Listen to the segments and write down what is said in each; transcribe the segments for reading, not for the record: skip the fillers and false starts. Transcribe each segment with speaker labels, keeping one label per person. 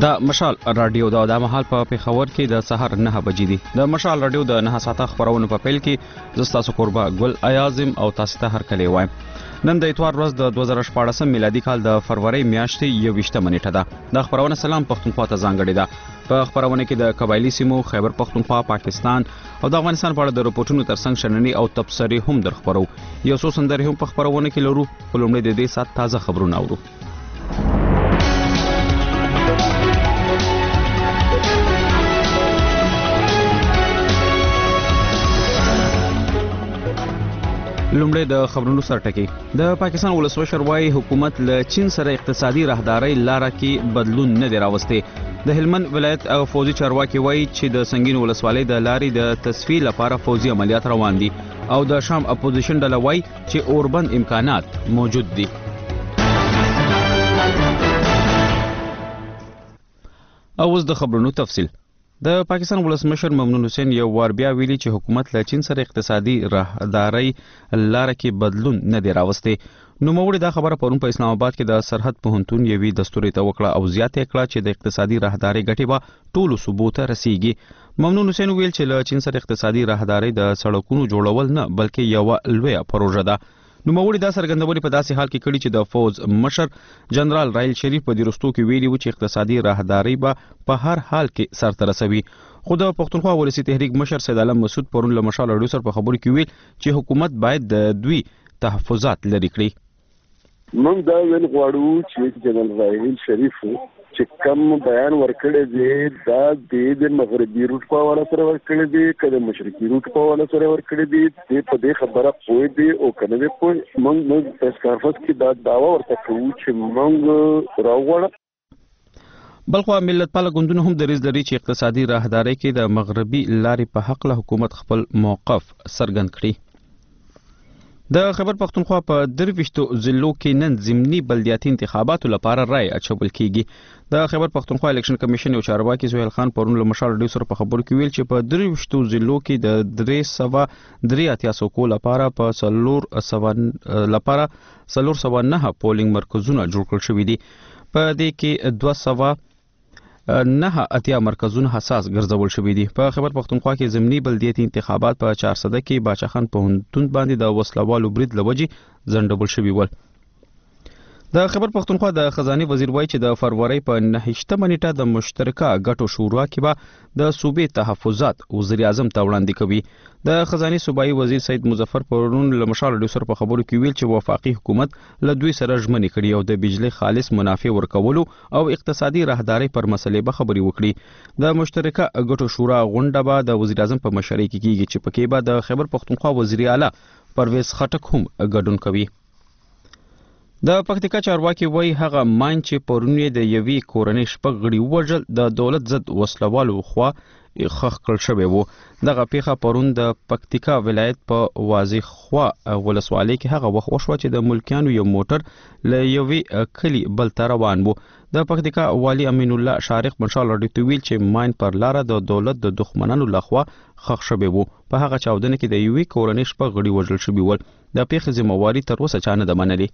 Speaker 1: د مشال رادیو د مهال په پیښور کې د سحر 9 بجې دي. د مشال رادیو د 9 ساعته خبرونه په پیل کې زستا سکوربا ګل ایازم او تاسو ته هر کله وایم. نن د اتوار ورځ د 2014 میلادي کال د فروری میاشتې 21 نیټه ده. د خبرونه سلام پښتونخوا ته ځانګړې ده. په خبرونه کې د قبایلی سیمو خیبر پښتونخوا، پاکستان او د افغانستان په اړه د رپورټونو ترڅنګ شننې او تبصرې هم در خبرو. یو څو سندرې هم په خبرونه کې لرو. په لومړي د دې سات تازه خبرونه اورو. لومړی د خبرونو سرټکی. د پاکستان ولسمشر وايي حکومت له چین سره اقتصادي راهداري لاره کې بدلون نه دی راوستی. د هلمند ولایت او فوزي چارواکي وايي چې د سنگین ولسوالۍ د لارې د تصفیې لپاره فوزي عملیات روان دي او د شام اپوزیشن ډله وايي چې اوربند امکانات موجود دي. او اوس د خبرونو تفصیل. د پاکستان ولسمشر ممنون حسین یو وار بیا ویلي چې حکومت له چین سره اقتصادي راهداري لاره کې بدلون نه دی راوستی. نوموړي دا خبره پرون په اسلام آباد کې د سرحد پوهنتون یوې دستوري ته وکړه او زیاته کړه چې د اقتصادي راهداري ګټې به ټولو صوبو ته رسیږي. ممنون حسین ویل چې له چین سره اقتصادي راهداري د سړکونو جوړول نه بلکې یو لویه پروژه ده. نوموړي دا څرګندونې په داسې حال کې کړي چې د فوز مشر جنرال رایل شریف په دیرستو کې ویلي و چې اقتصادي راهداري به په هر حال کې سرته رسوي. خو د پښتونخوا ولسی تحریک مشر سید عالم مسعود پرون له مشال رادیو سره په خبرو کې ویل چې حکومت باید د دوی تحفظات لري کړي.
Speaker 2: موږ دا ویل غواړو چې جنرال رایل شریف چې کم بیان ورکړی دی دا د مغربي روټ په حواله سره ورکړی دی که د مشرقي روټ په حواله سره ورکړی دی دی په دې خبره پوه دی او که نه دی پوه. موږ پریس کانفرنس کې دا دعوه ورته کوو چې موږ راوغواړو.
Speaker 1: بلخوا ملت پاله ګوندونه هم دریځ لري چې اقتصادي راهداري کې د مغربي لارې په حق له حکومت خپل موقف څرګند کړي. د خیبر پښتونخوا په 23 ضلعو کې نن ضمني بلدیاتي انتخاباتو لپاره رای اچول کیږي. د خیبر پښتونخوا الیکشن کمیشن یو چارواکي سهیل خان پرون له مشال رادیو سره په خبرو کې ویل چې په 23 ضلعو کې د 383 سکو لپاره په 409 پولینګ مرکزونه جوړ کړل شوي دي. په دې کې 209 مرکزونه حساس ګرځول شوي دي. په خیبر پښتونخوا کې ضمني بلدیاتي انتخابات په 400 کې باچاخان پوهنتون باندې د وسلوالو برید لوجې ځنډول شوي ول. د خیبر پښتونخوا د خزانه وزیر وایي چې د فروری په 9 نیټه د مشترکه ګټو شورا کې به د صوبې تحفظات وزیر اعظم ته وړاندې کوي. د خزانه صوبایي وزیر سید مظفر پرون له مشال رادیو سره په خبرو کې ویل چې وفاقي حکومت له دوی سره ژمنې کړي او د بجلی خالص منافع ورکولو او اقتصادي راهداري پر مسلې به خبري وکړي. د مشترکه ګټو شورا غونډه به د وزیر اعظم په مشرۍ کې کیږي چې پکې به د خیبر پښتونخوا وزیر اعلی پرویز خټک هم ګډون کوي. د پکتیکا چارواکي وایي هغه ماین چې پرون د یوې کورنۍ شپږ غړي ووژل د دولت ضد وسلوالو خوا خښ کړل شوی و. دغه پیښه پرون د پکتیکا ولایت په واضح خوا ولسوالۍ کې هغه وخت وشوه چې د ملکیانو یو موټر له یوې کلي بل ته روان و. د پکتیکا والی امین الله شارق مشال رادیو ته ویل چې ماین پر لاره د دولت د دښمنانو لخوا خښ شوی و. په هغه چاودنه کې د یوې کورنۍ شپږ غړي وژل شوي ول. د پیښې ذمہواري تر اوسه چا نه ده منلې.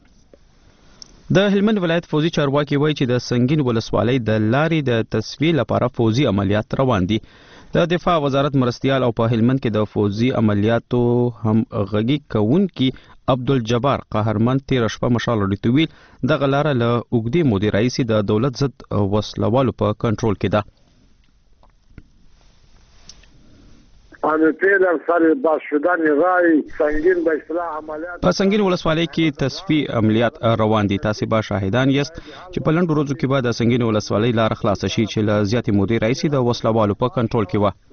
Speaker 1: د هلمند ولایت فوزي چارواکي وایي چې د سنگین ولسوالۍ د لارې د تصفیې لپاره فوزي عملیات روان دي. د دفاع وزارت مرستیال او په هلمند کې د فوزي عملیاتو هم غږی کوونکي عبدالجبار قهرمن 13 شپه مشال رادیو ویل دغه لاره له اوږدې مودې راهیسې د دولت ضد وسلوالو په کنټرول کې ده. په سنگین ولسوالۍ کې تصفیې عملیات روان دي. تاسو به شاهدان یاست چې په لنډو ورځو کې به د سنگین ولسوالۍ لار خلاص شي چې له زیاتې مودې راهیسې د وسلوالو په کنټرول کې و.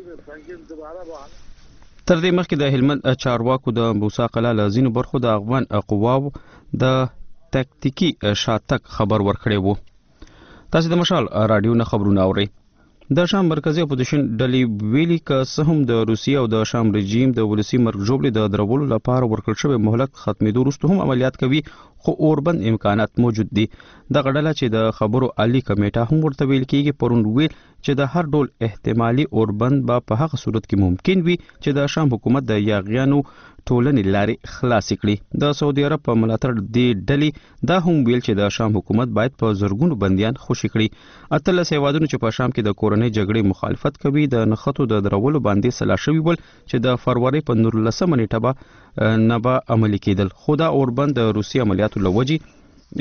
Speaker 1: تر دې مخکې د هلمند چارواکو د موسی قلعه له ځینو برخو د افغان قواو د تکتیکي شاتګ خبر ورکړی و. تاسو د مشال رادیو نه خبرونه اورئ. د شام مرکزی اپوزیشن ډلې ویلي که څه هم د روسیې او د شام رژیم د ولسی مرګ ژوبلې د درولو لپاره ورکړل شوی مهلت ختمېدو وروسته هم عملیات کوي خو اوربند امکانات موجود دي. دغه ډله چې د خبرو عالی کمیټه هم ورته ویل کېږي پرون ویل چې د هر ډول احتمالي اوربند به په هغه صورت کې ممکن وي چې د شام حکومت د یاغیانو ټولنې لارې خلاصې کړي. د سعودي عرب په ملاتړ دې ډلې دا هم ویل چې د شام حکومت باید په زرګونو بندیان خوشي کړي. 18 هیوادونو چې په شام کې د کورنۍ جګړې مخالفت کوي د نښتو د درولو باندې سلا شوي ول چې د فروری په 19 نیټه به نه به عملي کېدل، خو دا اوربند د روسي عملیاتو له وجې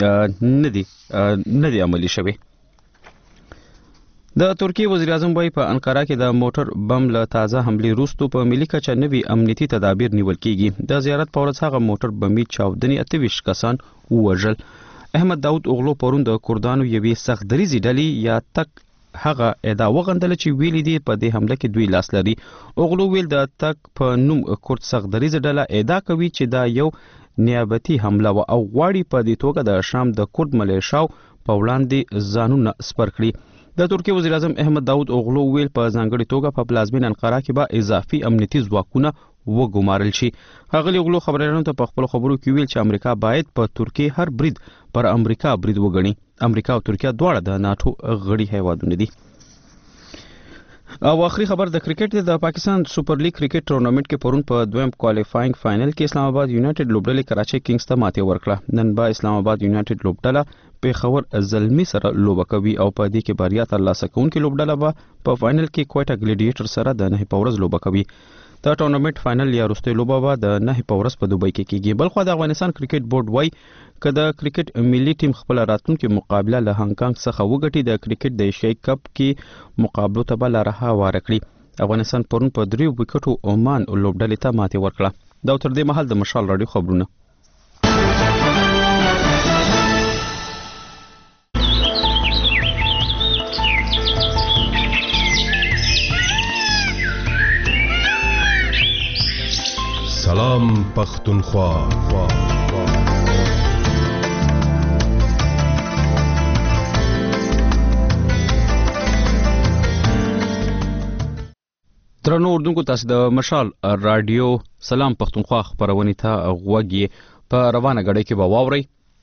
Speaker 1: نه دی عملي شوی. د ترکیې وزیر اعظم وايي په انقره کې د موټر بم له تازه حملې وروسته په ملي کچه نوي امنیتي تدابیر نیول کیږي. د زیارت په ورځ هغه موټر بمي چاودنې 28 کسان ووژل. احمد داود اوغلو پرون د کردانو یوې سخت دریزې ډلې یا تک هغه ادعا وغندله چې ویلي دي په دې حمله کې دوی لاس لري. اوغلو ویل د تک په نوم کورد سخت دریزې ډله ادعا کوي چې دا یو نیابتي حمله و او غواړي په دې توګه د شام د کورد ملیشاو په وړاندې ځانونه سپر کړي. د ترکیې وزیر اعظم احمد داود اوغلو ویل په ځانګړي توګه په پلازمین انقره کې به اضافي امنیتي ځواکونه وګمارل شي. هغه اوغلو خبريالانو ته په خپل خبرو کې ویل چې امریکا باید په ترکیې هر برید پر امریکا برید وګڼي. امریکا او ترکیه دواړه د ناتو غړي هیوادونه دي. او آخري خبر د کرکټ د پاکستان سپر لیګ کرکټ ټورنمنت کې پرون په دویم کوالیفاینګ فائنل کې اسلام آباد یونایټډ لوبډلې کراچي کینګز ته ماتې ورکړه. نن به اسلام آباد یونایټډ لوبډله پیښور زلمی سره لوبه کوي او په دې کې بریا ترلاسه کوونکې لوبډله به په فائنل کې کوټا ګلیډیټر سره د 9 پورز لوبه کوي. د ټورنمنت فائنل یا وروستۍ لوبه به د 9 پورز په دوبۍ کې کیږي. بلخو د افغانستان کرکټ بورډ وايي که د کرکټ ملي ټیم خپل راتلونکي مقابله له هانګ څخه وګټي د کرکټ د ایشیايي کپ کې مقابلو ته به لاره هواره کړي. افغانستان پرون په 3 وکټو عمان لوبډلې ته ماتې ورکړه. دا تر دې مهال د مشال رادیو خبرونه.
Speaker 3: سلام پختونخوا.
Speaker 1: درنو اردوونکو تاسو د مشال رادیو سلام پختونخوا خبرونه ته غوږی په روانه غړې کې به واوري.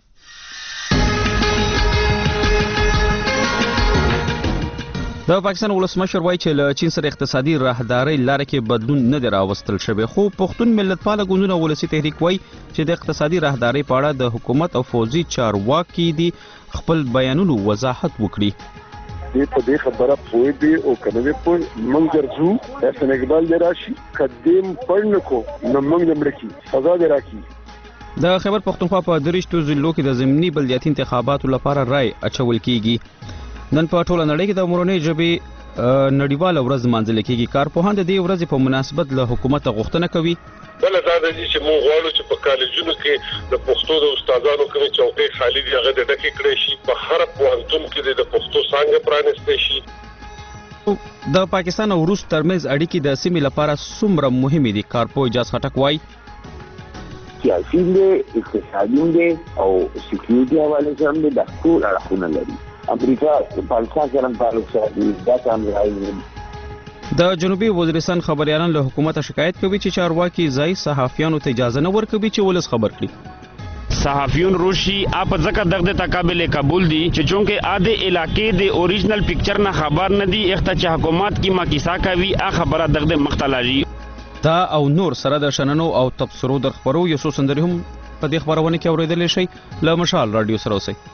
Speaker 1: د پاکستان ولسمشر وایي چې له چین سره اقتصادي راهداري لاره کې بدلون نه دی راوستل شوی، خو پښتون ملتپال ګوندونه ولسی تحریک وایي چې د اقتصادي راهداري په اړه د حکومت او فوزي چارواکي دي خپل بیانونو وضاحت وکړي.
Speaker 2: په دې خبره پوي دي او کنه په موږ درځو حسن اقبال دراشي قدیم پړنکو نو موږ دمړکی سزا دراکي.
Speaker 1: د خیبر پختونخوا په درشتو ضلعو کې د ضمني بلدیاتي انتخاباتو لپاره رای اچول کیږي. نن په ټوله نړۍ کې د مورنۍ ژبې نړیواله ورځ مانځل کیږي. کارپوهان د دې ورځې په مناسبت له حکومت غوښتنه کوي
Speaker 4: بل دا د چې موږ غواړو چې په کالجونو کې د پښتو د استادانو کومې چوکۍ خالی دي هغه د ډکې کړې شي، په هر پوهنتون کې د پښتو څانګه پرانیستې شي.
Speaker 1: د پاکستان او روس ترمنځ اړیکې د سیمې لپاره څومره مهمې دي؟ کارپوه اجاز خټک وایي
Speaker 5: سیاسي دی، اقتصادي دی او سکیورټي حواله سره هم د ټول اړخونه لري. امریکا پاکستان سره تعلق ساتي دا څنګه راځي.
Speaker 1: د جنوبي وزیرستان خبريالان له حکومت شکایت کوي چې چارواکي ځای صحافیانو ته اجازه نه ورکوي چې ولس خبر کړي.
Speaker 6: صحافیون روشي اپ ځکه دغه تقابل قبول دي چې چونکه اده علاقې د اوریجنل پکچر نه خبر نه دي اخته چې حکومت کی مکیسا کوي ا خبره دغه مختلجي.
Speaker 1: دا او نور سره د شننو او تبصرو در خبرو یو څو سندري هم په دې خبرونه کې اوریدل شي. له مشال رادیو سره اوسئ.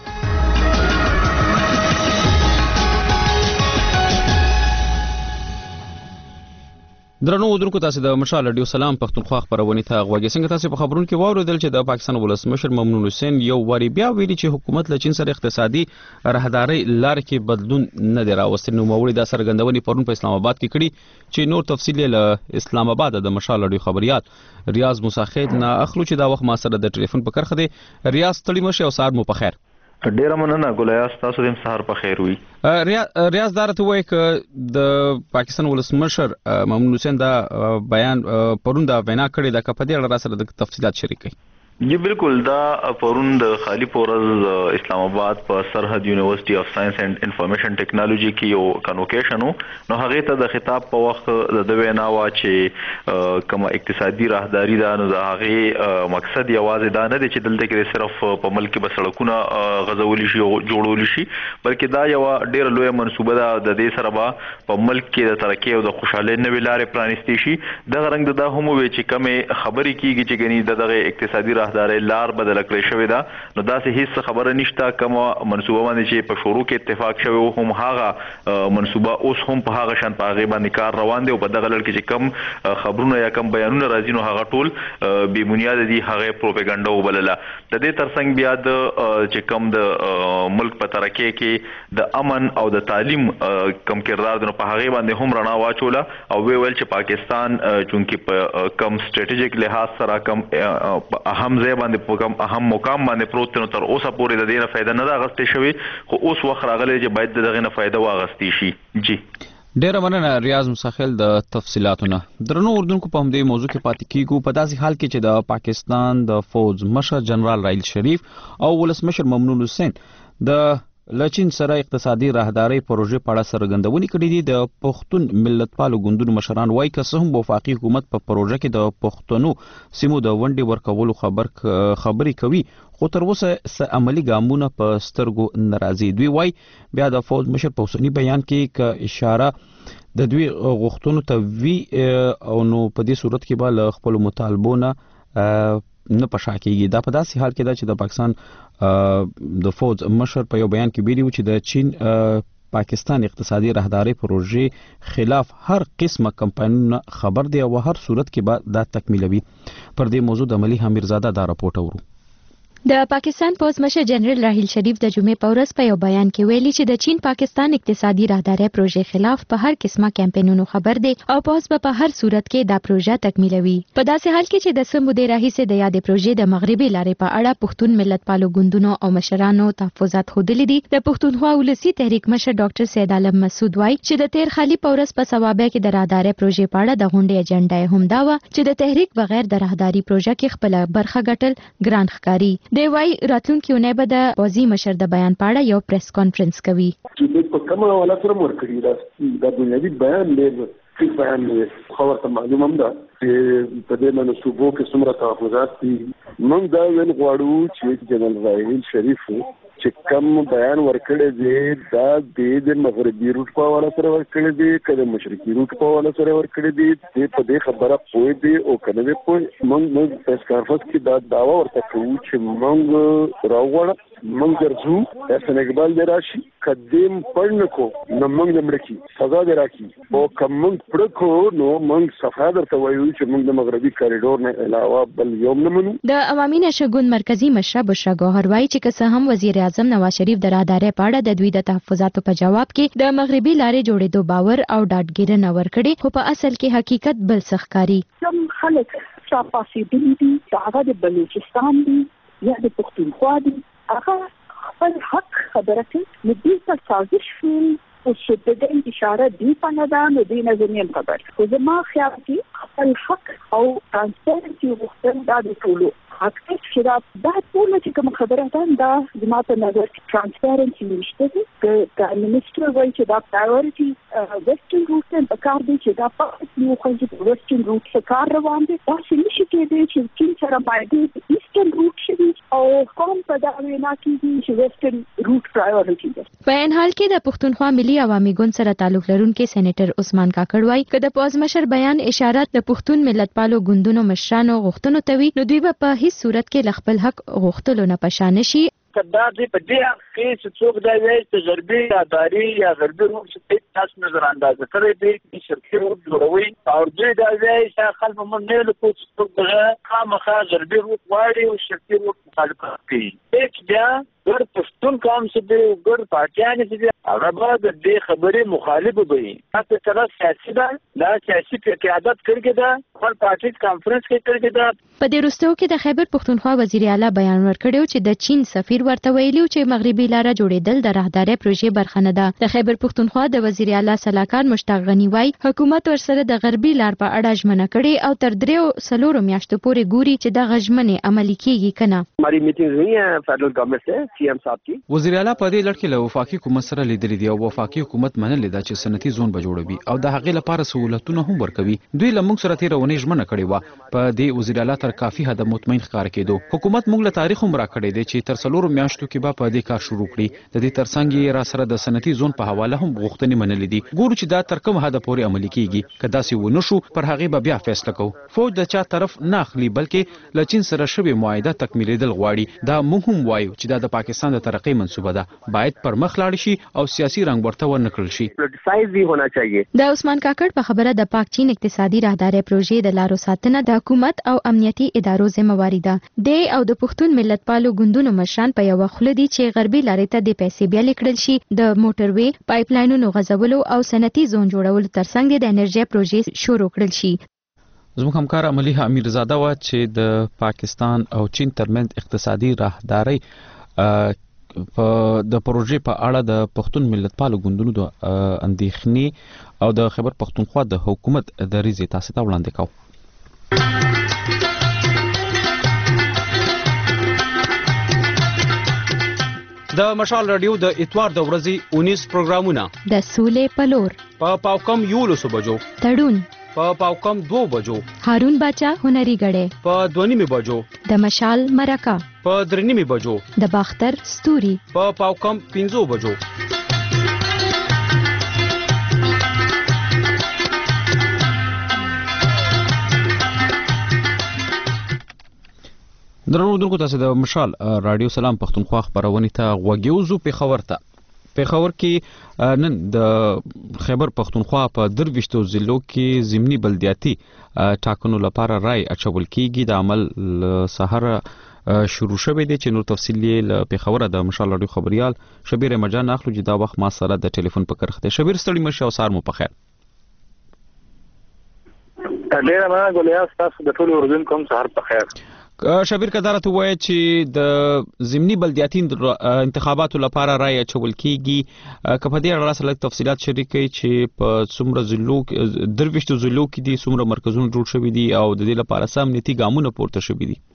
Speaker 1: درنو اردوونکو تاسو د مشال رادیو سلام پختونخوا خبرونه ته غوږی. څنګه تاسو په خبرونو کې واوریدل چې د پاکستان ولسمشر ممنون حسین یو واری بیا ویلي چې حکومت له چین سره اقتصادي راهداري لار کې بدلون نه دی راوستل. نو موړي د سرګندونې پرون په اسلام آباد کې کړي چې نور تفصیل له اسلام آباد د مشال رادیو خبريال ریاض مساخید نه اخلو چې دا وخت ما سره د ټلیفون په کرخه دی. ریاض تړي مشه او سار مو په خیر.
Speaker 7: ډیره مننه ګولیا، تاسو دې سهار په خیر وي.
Speaker 1: ریاض دارته وایي چې د پاکستان ولسمشر ممنون حسین دا بیان پرون دا وینا کړې ده، که په دې اړه سره د تفصیلات شریک کړئ.
Speaker 7: جی بالکل دا پرون د خالی پورز اسلام آباد په سرحد یونیورسيټي اف ساينس اینڈ انفارمیشن ټیکنالوژي کې یو کنوکیشن نو هغه ته د خطاب په وخت د وینا وا چې کوم اقتصادي راهداري دا نو هغه مقصد یوازې دا نه دی چې دلته کې صرف په ملک کې بسړکونه غزول شي او جوړول شي بلکې دا یو ډیر لوی منصوبه ده د دې سره په ملک کې د ترقۍ او د خوشحالۍ نوې لارې پرانیستي شي د رنګ د هم وی چې کوم خبرې کیږي چې غني دغه اقتصادي راهداري لار بدل کړی شوی دا نو داسې هیڅ خبره نشته کوم منصوبه باندې چې په شروع کې اتفاق شوی هم هغه منصوبه اوس هم په هغه شان په هغه باندې کار روان دی او په دغه لړ کې چې کم خبرونه یا کم بیانونه راځي نو هغه ټول بې بنیاد دي هغه پروپاګاندا وبلله د دې ترڅنګ بیا د چې کم د ملک په ترقۍ کې د امن او د تعلیم کم کردار د په هغه باندې هم رڼا واچوله او ویل چې پاکستان چونکی په کم سټریټیجیک لحاظ سره کم اهم ځای باندې په کوم اهم مقام باندې پروت نو تر اوسه پورې د دې نه فائدہ نه راغستې شوی خو اوس وخت راغلی چې باید دغه نه فائدہ واغستې شي جی
Speaker 1: ډیره مننه ریاض مساخل د تفصيلاتونه درنو اردوونکو په همدې موضوع کې پاتې کیږو په داسې حال کې چې د پاکستان د فوج مشر جنرال راحیل شریف او ولسمشر ممنون حسین د لچین سره اقتصادي راهداري پروژې په اړه سرګندونې کړې دي د پښتون ملتپالو ګوندونو مشران وایي که څه هم وفاقي حکومت په پروژه کې د پښتنو سیمو د ونډې ورکولو خبرې کوي خو تر اوسه عملی ګامونه په سترګو ناراضي دوی وایي بیا د فوج مشر په اوسنی بیان کې ک اشاره د دوی غوښتنو ته وی او نو په دې صورت کې به له خپل مطالبونه نه پښا کېږي دا په داسې حال کې ده چې د پاکستان د فوج مشر په یو بیان کې ویلي و چې د چین پاکستان اقتصادي راهداري پروژې خلاف هر قسمه کمپاینونه خبر دی او هر صورت کې به دا تکمیلوي پر دې موضوع د ملي حمیرزاده دا راپورټ اورو
Speaker 8: د پاکستان پوز مشر جنرال راحیل شریف د جمعې په ورځ په یو بیان کې ویلي چې د چین پاکستان اقتصادي راهداري پروژې خلاف په هر قسمه کمپاینونو خبر دی او پوز په هر صورت کې دا پروژه تکمیلوي په داسې حال کې چې د سمو د راهیسه د یادې پروژې د مغربي لارې په اړه پښتون ملتپالو ګوندونو او مشرانو تحفظات خوده دي د پښتونخوا ولسی تحریک مشر ډاکټر سید عالم مسعود وایي چې د تیر خالي په ورځ په ثوابه کې د راهداري پروژې په اړه د غونډې اجنډا هم دا و چې د تحریک بغیر د راهداري پروژه کې خپل برخه ګټل ګران ښکاری دی وایي راتلونکي اونۍ به د پوزي مشر د بیان په اړه یو پریس کانفرنس کوي
Speaker 2: چې په کومه حواله سره ورکړي دا بنیادی بیان دی چې بیان دی خبر ته معلومه ده چې په دې منصوبو کې څومره تحفظات دي موږ دا ویل غواړو چې جنرال راحیل شریف چې کم بیان ورکړی دی دا د مغربي روټ په حواله سره ورکړی دی که د مشرقي روټ په حواله سره ورکړی دی په دې خبره پوه دی او که نه دی پوه موږ پریس کانفرنس کې دا دعوه ورته کوو چې موږ راوغواړه موږ درځو احسان اقبال دی راشي که دې پړ نه کو نو موږ د مړه کي سزا دی راکړي او که موږ پړه کو نو موږ صفا درته وایو چې موږ د مغربي کاریډور نه علاوه بل یو نه منو
Speaker 8: د عوامي نشګون مرکزی مشره بشرا ګوهر وایي چې که څه هم وزیر اعظم نواز شریف د راهداري په اړه د دوی د تحفظاتو په جواب کې د مغربي لارې جوړېدو باور او ډاډګیرنه ورکړي خو په اصل کې حقیقت بل څه ښکاري
Speaker 9: کوم خلک شاپاسي دي هغه د بلوچستان دي یا د پښتونخوا دي هغه خپل حق خبره کوي نو دې ته سازش کوي او چې د دې اشاره دی په نه ده نو دې نه زمين خبر خو زما خیال کې خپل حق او ترانسپیرنسي وختن دا د ټولو حق چې دا ټول چې کوم خبره ده دا زما په نظر کې ترانسپیرنسي نشته دي د منیسټر وایي چې دا پرایورټي ویسټرن روټ نه کار دی چې دا په یو خو چې ویسټرن روټ څخه کار روان دي دا چې نشي کېدای چې چین سره باندې ایسټرن روټ شي او کوم په دا وینا کې چې ویسټرن روټ پرایورټي ده
Speaker 8: په ان حال کې د پښتونخوا ملي عوامي ګوند سره تعلق لرونکي سېنیټر عثمان کاکړ وایي چې د پوز مشر بیان اشاره د پښتون ملتپالو ګوندونو مشرانو غوښتنو ته وي نو دوی په هیڅ صورت کې خپل حق غوښتلو نه پښا نشي
Speaker 10: دا دې په دې کې چې څوک دا وایي چې غربي اداري یا غربي روح چې تاسو نظر اندازه کړی دی چې شرکت جوړوي او دوی دا وایي چې خلک موږ نه له کوڅه دغه خامخا غربي روح واړي او شرکت روح مخالفت کوي چې بیا ګر پښتون قوم چې دی ګر پاکستان چې هغه به د دې خبرې مخالف وي تاسو سره سیاسي دا سیاسي قیادت کړی دا خپل پارټي کانفرنس کې کړی دا
Speaker 8: په دې وروستیو کې د خیبر پښتونخوا وزیر اعلی بیان ورکړی چې د چین سفیر ورته ویلي چې مغربي لاره جوړېدل د راهداري پروژې برخه نه ده د خیبر پښتونخوا د وزیر وزیر اعلی سلاکار مشتاق غنی وای حکومت ورسره د غربي لار په اړه ژمنه کړې او تر 3 میاشتو پورې ګوري چې د غژمنې عملي کیږي کنه.
Speaker 11: हमारी मीटिंग्स हुई हैं फेडरल गवर्नमेंट से सीएम साहब की.
Speaker 1: وزیر اعلی په دې لړ کې له وفاقي حکومت سره لیدلې دي او وفاقي حکومت منلې ده چې صنعتي زون به جوړوي او د هغې لپاره سہولتونه هم ورکوي. دوی له موږ سره تیرونې ژمنه کړې و. په دې وزیر اعلی تر کافي حد مطمئن ښکار کېدو. حکومت موږ له تاریخ هم راکړی دی چې تر 4 میاشتو کې به په دې کار شروع کړي. د دې ترڅنګ یې را سره د صنعتي زون په حواله هم غوښتنې منلې دي. ګورو چې دا تر کوم حد پورې عملي کیږي. که داسې ونه شو پر هغې به بیا فیصله کوو. فوج د چا طرف نه اخلي بلکې له چین سره شوې معاهده تکمیلېدل غواړي. دا موږ هم وایو چې دا د پاکستان د ترقۍ منصوبه ده. باید پر مخ لاړ شي او سیاسي رنګ ورته ورنکړل شي.
Speaker 11: پولیټیسایز بھی ہونا چاہیے.
Speaker 8: د عثمان کاکړ په خبره د پاک چین اقتصادي راهداري پروژې د لارو ساتنه د حکومت او امنیتي ادارو ذمہواری ده. د او د پښتون ملت پالو ګوندونو مشران په یو خله دي چې غربي لارې ته د پیسې بیا لیکل شي د موټروي پایپ لاینونو غځولو او صنعتي زون جوړولو ترڅنګ د انرژي پروژې شروع کړل شي.
Speaker 1: زموږ همکار ملیحه امیرزاده وه چې د پاکستان او چین ترمنځ اقتصادي راهداري د پروژې په اړه د پښتون ملت پالو ګوندونو د اندېښنې او د خیبر پښتونخوا د حکومت دریځ تاسو ته وړاندې کوو. د مشال رادیو د اتوار د ورځې 19 پروګرامونه
Speaker 8: د سولې پلور
Speaker 1: په پاوکم 11 بجو
Speaker 8: تړون
Speaker 1: په پاوکم 2 بجو
Speaker 8: هارون باچا هنري غړې
Speaker 1: په 2 بجو
Speaker 8: د مشال مرکه
Speaker 1: په 3 بجو
Speaker 8: د باختر ستوري
Speaker 1: په پاوکم 15 بجو. درنو دونکو تاسو د مشال رادیو سلام پښتونخوا خبرونه ته غوږیوزو پیښور کې نن د خیبر پښتونخوا په 23 ضلعو کې ضمني بلدیاتي ټاکنو لپاره رای اچول کیږي. د عمل سحر شروع شوی دی چې نور تفصیل یې له پیښور د مشال رادیو خبريال شبیر مجان اخلو چې دا وخت ما سره د ټلیفون په کرخته. شبیر ستړي مشه او سار مو په خیر.
Speaker 10: ډیر مننه ګلیاس، تاسو د ټول اردن کوم سحر په خیر.
Speaker 1: شبیر کدارته وایي چې د ضمني بلدیاتي انتخاباتو لپاره رای اچول کیږي. که په دې اړه سره تفصيلات شریک کړئ چې په څومره ضلعو 23 ضلعو کې دي څومره مرکزونه جوړ شوي دي او د دې لپاره سم امنیتي ګامونه پورته شوي دي.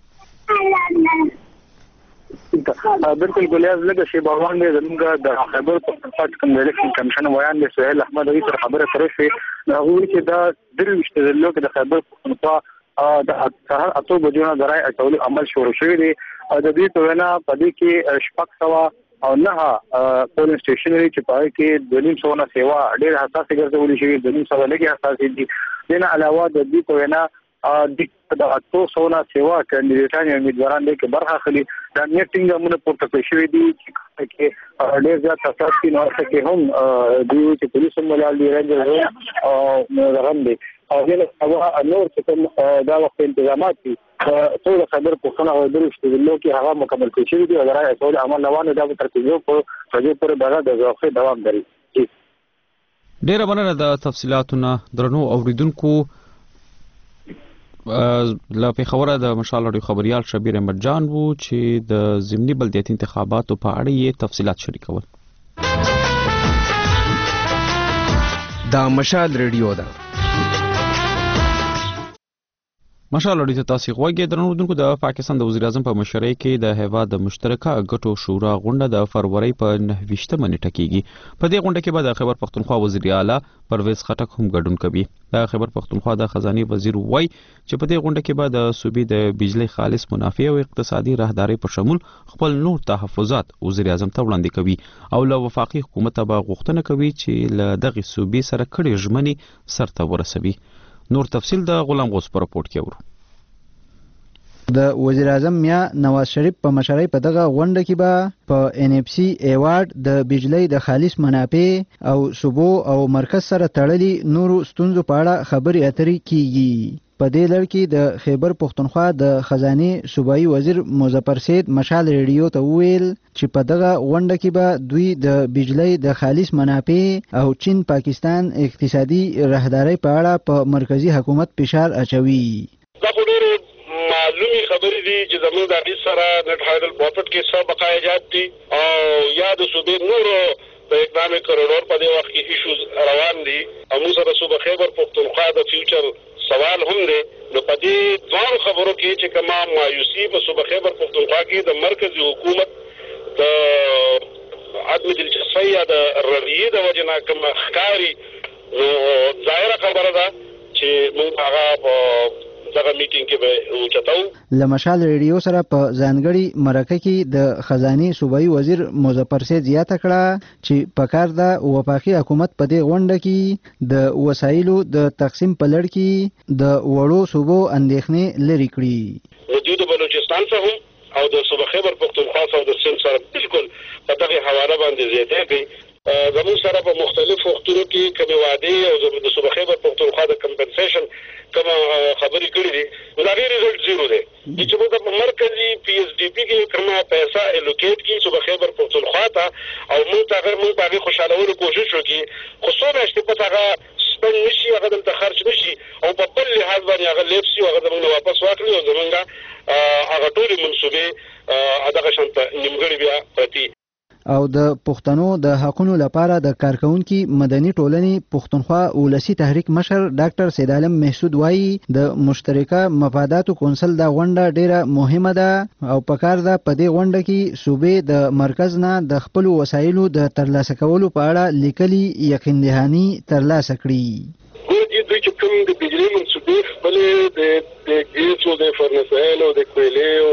Speaker 10: بالکل ګلیاس لږه شی باوان دی زموږ د خبر پښتونخوا کوم الیکشن کمیشن ویان دی سهیل احمد علی تر خبره ترې شوی دا وایي چې دا 23 ضلعو کې د خبر پښتونخوا د سهار 8 بجو نه درای اټول عمل شروع شوی دی. د دې په وینا په دې کې شپږ سوا او نه پولیس سټیشنري چې پای کې 200 سیوا ډېر حساس ګرځولې شوی 200 لګي حساس دي. دنه علاوه د دې په وینا د 800 سیوا کاندیدټان امیدواران دي چې برخه اخلي. د میټینګ موږ پورته کړی شوی دي چې ډېر زیات حساس دي. نو چې هم دوی چې پولیس ملال دي رنګ او رغم دي او دغه هغه نور چې کوم دا وخت تنظیمات دي ټول خبر پوښتنه غوډل شته چې هغه مکمل کړي شي دي او راځي ټول عمل روانه دا په ترتیب په فجر پر بغا د ځوخه دوام لري.
Speaker 1: ډیره مننه د تفصيلاتونو درنو اوریدونکو. لا پیښور د مشال رادیو خبريال شبیر احمد جان وو چې د ضمني بلدیاتي انتخاباتو په اړه یې تفصيلات شریکول.
Speaker 12: دا مشال رادیو ده.
Speaker 1: مشال رادیو تاسو غوږی درنو دونکو. د پاکستان د وزیر اعظم په مشرۍ کې د هیواد د مشترکه ګټو شورا غونډه د فروری په 29 منېټه کېږي. په دې غونډه کې به د خیبر پښتونخوا وزیر اعلی پرویز خټک هم ګډون کوي. د خیبر پښتونخوا د خزانه وزیر وای چې په دې غونډه کې به د صوبې د بجلی خالص منافع او اقتصادي راهداري په شمول خپل نور تحفظات وزیر اعظم ته وړاندې کوي او له وفاقي حکومت به غوښتنه کوي چې له دغه صوبې سره کړي ژمنې سرته ورسوي. نور تفصیل د غلام غوث په رپورت کې ورو.
Speaker 13: د وزیر اعظم میا نواز شریف په مشرۍ په دغه غونډه کې به په NFC ایوارډ د بجلی د خالص منافع او صوبو او مرکز سره تړلي نورو ستونزو په اړه خبرې اترې کیږي. په دې لړ کې د خیبر پښتونخوا د خزانه صوبایي وزیر مظفر سید مشال ریډیو ته ویل چې په دغه غونډه کې به دوی د بجلی د خالص منافع او چین پاکستان اقتصادي راهداري په اړه په مرکزی حکومت فشار اچوي.
Speaker 4: معلومي خبرې دي چې زموږ د دې سره نت هایډل پروفټ کې څه بقایجات دي او یا د صوبې نور په اقدام کروڑور په دې وخت کې ایشوز روان دي او موږ سره صوبه خیبر پختونخوا د فیوچر سوال هم دی. نو په دې دوه خبرو کې چې کومه مایوسی په صوبه خیبر پختونخوا کې د مرکزی حکومت د عدم دلچسپي یا د رویې د وجه نه کوم ښکاري، نو ظاهره خبره ده چې موږ هغه په دغه میټینګ کې به وچتاو.
Speaker 13: لمشال ریډیو سره په ځانګړي مرکه کې د خزاني صوبایي وزیر مظفر سید زیاته کړه چې په کار د وفاقي حکومت په دې غونډه کې د وسایلو د تقسیم په لړ کې د وړو صوبو اندېښنې لرې کړي.
Speaker 4: نو دوی د بلوچستان څخه او د صوبه خیبر پختونخوا او د سند سره بالکل په دغه حواله باندې زیاته کوي. زموږ سره په مختلفو وختونو کې کومې وعدې او د صوبه خیبر پختونخوا د کمپنسیشن کومه خبرې کړې دي، نو دا غیر ریزلټ زیرو دی. چې موږ په مرکزی پی ایس ډی پی کې کومه پیسې الوکیټ کی صوبه خیبر پختونخوا ته او موږ په خوشالولو کوشش وکړو، خو څو میاشتې پته هغه سپن نشي، هغه دلته خرج نشي او په بل لحاظ باندې هغه لیپسي او هغه زموږ واپس واخلي او زموږ هغه ټولې منصوبې دغه شانته نیمګړې بیا پرتې.
Speaker 13: او د پښتنو د حقونو لپاره د کارکونکو مدني ټولنې پښتونخوا ولسی تحریک مشر ډاکټر سید عالم محسود وایي د مشترکه مفاداتو کونسل د غونډه ډیره مهمه ده او په کار ده په دې غونډه کې صوبې د مرکز نه د خپل وسایلو د ترلاسه کولو په اړه لیکلي یقین دهاني ترلاسه کړي.
Speaker 2: دوی چې کوم د بجلی منصوبې خپل د ګیس او د فرنسایل او د کویلې او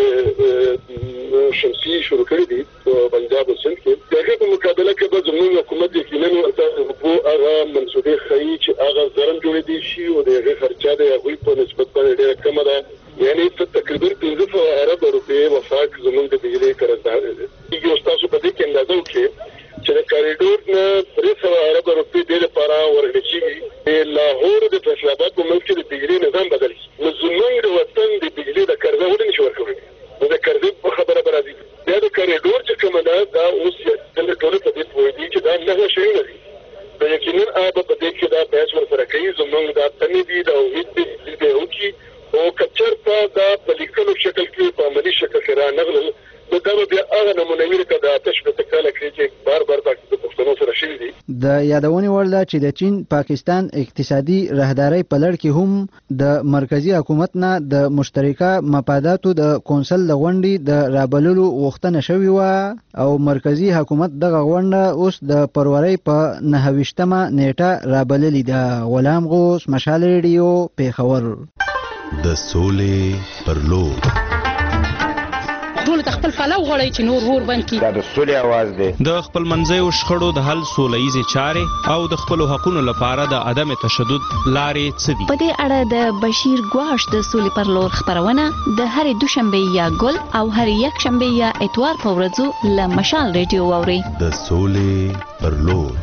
Speaker 2: د شمسي شروع کړی دي په پنجاب او سند کې. دغه په مقابله کې به زموږ حکومت یقینا ورته هغه منصوبې ښیي چې هغه زرم جوړې دي شي او د هغه خرچه د هغوی په نسبت باندې ډېره کمه ده، یعنی تقریبا 1500 ارب روپۍ وفاق زموږ د بجلی قرضدار دي. یو تاسو په دې کې اندازه وکړئ چې د کاریډور نه 300 ارب روپۍ د لپاره ورغړي شي. لاهور د فیصل آباد په منځ کې د بجلی نظام بدل شي، نو زموږ د وطن د بجلی د قرضه ولې نشي ورکولی؟ نو د قرضې په خبره به راځي. بیا د کاریډور چې کومه ده دا اوس د ټولو په دې پوه دي چې دا نهه شیونه دي. نو یقینا هغه په دې کې دا بحث ورسره کوي. زموږ دا تمې دي دا امید دي چې وکړي او که چېرته دا په لیکلو شکل کې په عملي شکل کې رانغلل، نو دا به بیا هغه نمونه وي لکه د آتش په تکاله کړي چې بار بار د پښتنو سره شوي دي.
Speaker 13: د یادونې وړ ده چې د چین پاکستان اقتصادي راهدارۍ په لړ کې هم د مرکزی حکومت نه د مشترکه مفاداتو د کونسل د غونډې د رابللو غوښتنه شوې وه او مرکزی حکومت دغه غونډه اوس د فروری په 29مه نیټه رابللې ده. غلام غوث، مشال ریډیو، پیښور.
Speaker 3: د سولې پر لور
Speaker 14: ټول خپل پلو غړی چې نور ور باندې
Speaker 15: دا د سولې आवाज دی.
Speaker 1: د خپل منځیو شخړو د حل سولهیزې چارې او د خپل حقوقو لپاره د عدم تشدد لارې څه دي؟
Speaker 8: په دې اړه د بشیر ګواش د سولې پر لور خبرونه د هرې دوشنبه یا ګل او هرې یک شنبه یا اتوار په ورځو له مشال ریډیو واوري.
Speaker 3: د سولې پر لور.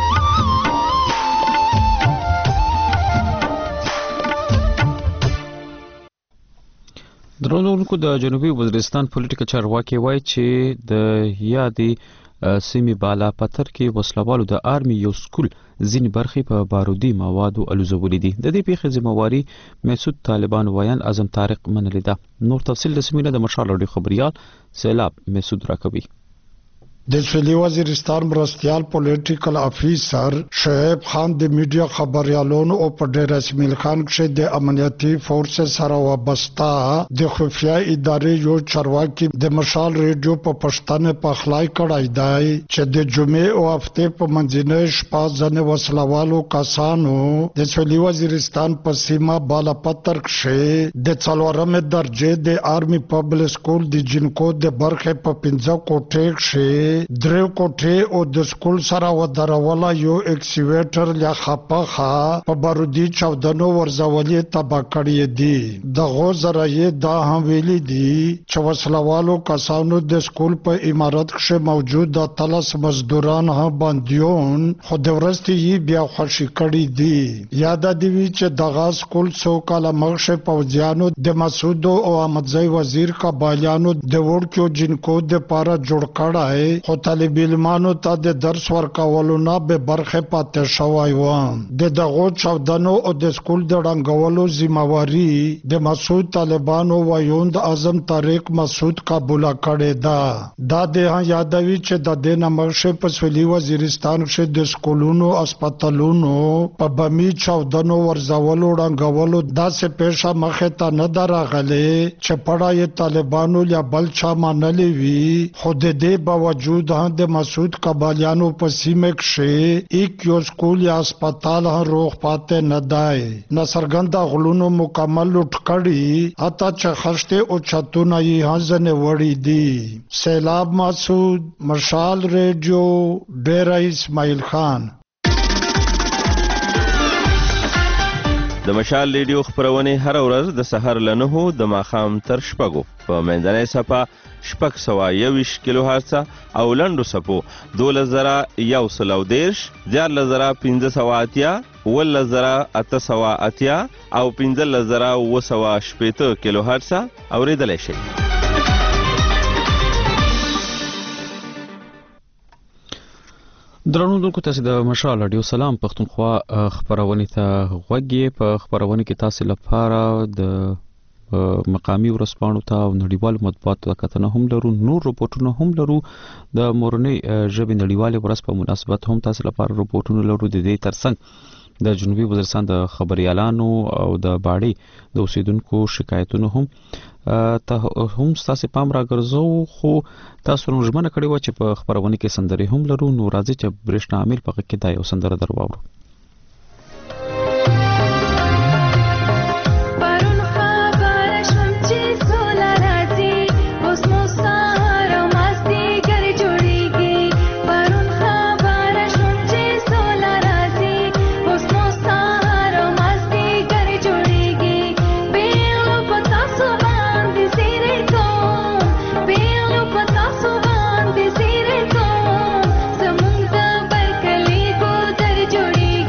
Speaker 1: درنونکو د جنوبي وزیرستان پولیټیکل چارواکي وایي چې د یادې سیمې بالا پتر کې وسلوالو د آرمي یو سکول ځینې برخې په بارودي موادو الوزولې دي. د دې پیښې ذمہواري مسعود طالبان ویان اعظم طارق منلې ده. نور تفصیل د سیمې د مشال اډي خبريال سیلاب مسعود راکوي.
Speaker 16: د سویلي وزیرستان مرستیال پولیټیکل افیسر شعیب خان د میډیا خبريالونو او په ډیر اسمیل خان کې د امنیتي فورس سره وابسته د خفیه ادارې یو چارواکي د مشال ریډیو په پښتنه په خلای کړای دی چې د جمعې او هفته په منځنۍ شپه ځنه وسلوالو کسانو د سویلي وزیرستان په سیمه بالا پتر کې د څلورمه درجه د آرمي پبلک سکول د جنکو د برخه په 15 کوټې کې دریو کوټې او د سکول سره ودروله یو اکسیویټر یا خپخه په بارودي چاودنو ورزولې تبا کړې دي. د غوزرایې دا هم ویلي دي چې وسلوالو کسانو د سکول په امارت کې موجود د تلس مزدوران هم باندیون خو د ورستي بیا خوشی کړې دي. یاد دی چې دغه سکول څو کاله مخکې پوځیانو د مسعود او احمدزی وزیر قبایلیانو د ورکو جنکو د پاره جوړ کړای خو طالب علمانو ته د درس ورکولو نه به برخه پاتې شوی و. د دغو چاودنو او د سکول د ړنګولو ذمہواری د مسعود طالبانو ویوند اعظم طارق مسعود قبول کړی ده. دا د یادوي چې د دې نمخ په سویلي وزیرستان کې د سکولونو اسپیټالونو په بمی چاودنو ورزولو ړنګولو داسې پیښه مخه ته نه درغلې چې پړای طالبانو یا بل چا منلې وي. خو د دې باوجود هم د مسعود قبالیانو په سیمه کې یک یو سکول یا اسپیټال هم روغ پاتې نه دی. نصرګنده غلونو مکمل لوټ کړي اته چې خشته او چتونه یې ځنه وړي دي. سیلاب مسعود، مشال ریډیو، ډیره اسماعیل خان.
Speaker 15: د مشال ریډیو خبرونه هر ورځ د سحر له 9 د ماښام تر 6 په منځنۍ صفه 621 کیلو هرتز او لنډو صفو 2113 14580 11880 او 15980 کیلو هرتز اوریدلای شئ.
Speaker 1: درنو دونکو تاسو د مشال رادیو سلام پښتونخوا خبرونه ته غوږی په خبرونه کې تاسو لپاره د مقامی ورسپانو ته او نړیوال مطبوعاتو ته کتنه هم لرو، نور رپورټونه هم لرو. د مورنۍ ژبې نړیوال ورځ په مناسبت هم تاسو لپاره رپورټونه لرو. د دې ترڅنګ د جنوبي وزیرستان د خبريالانو او د باړې د اوسیدونکو شکایتونو هم تاسو پام راګرځو. خو تاسو نو ژمنه کړې و چې په خبرونه کې سندري هم لرو. نو راځي چې برېښنا عامل په کې دا یو سندره درواورو.
Speaker 17: जोड़ी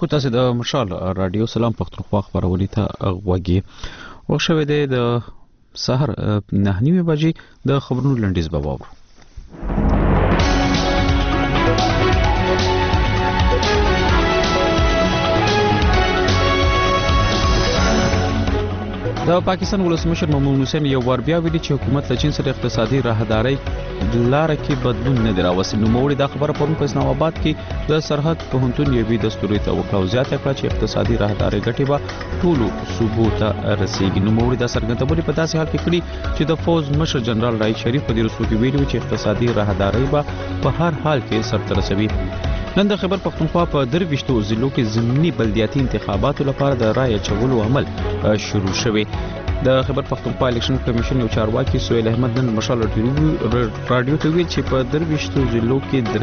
Speaker 1: اوریدونکو تاسو د مشال رادیو سلام پښتونخوا خبرونه ته غوږی او شوه د سحر 9:30 بجې د خبرونو لنډیز به واورو. د پاکستان ولسمشر ممنون حسین یو ور بیا ویلي چې حکومت له چین سره اقتصادي راهداري لاره کې بدلون نه دراوسي. نو موړي دا خبره پرون په اسلام آباد کې د سرحد پوهنتون یوې دستوري ته وکړه زیاته کړه چې اقتصادي راهداري ګټي به ټولو صوبو ته رسیږي. نو موړي دا څرګندونه په داسې حال کې کړي چې د فوز مشر جنرال راهیل شریف په دې رسو کې ویلي چې اقتصادي راهداري به په هر حال کې سرته رسوي. نن د خبر پښتونخوا په 23 ضلعو کې ضمني بلدیاتي انتخاباتو لپاره د رای اچولو عمل شروع شوی. د خبر پښتونخوا الیکشن کمیشن یو چارواکي سهیل احمد نن مشال رادیو ته ویل چې په 23 ضلعو کې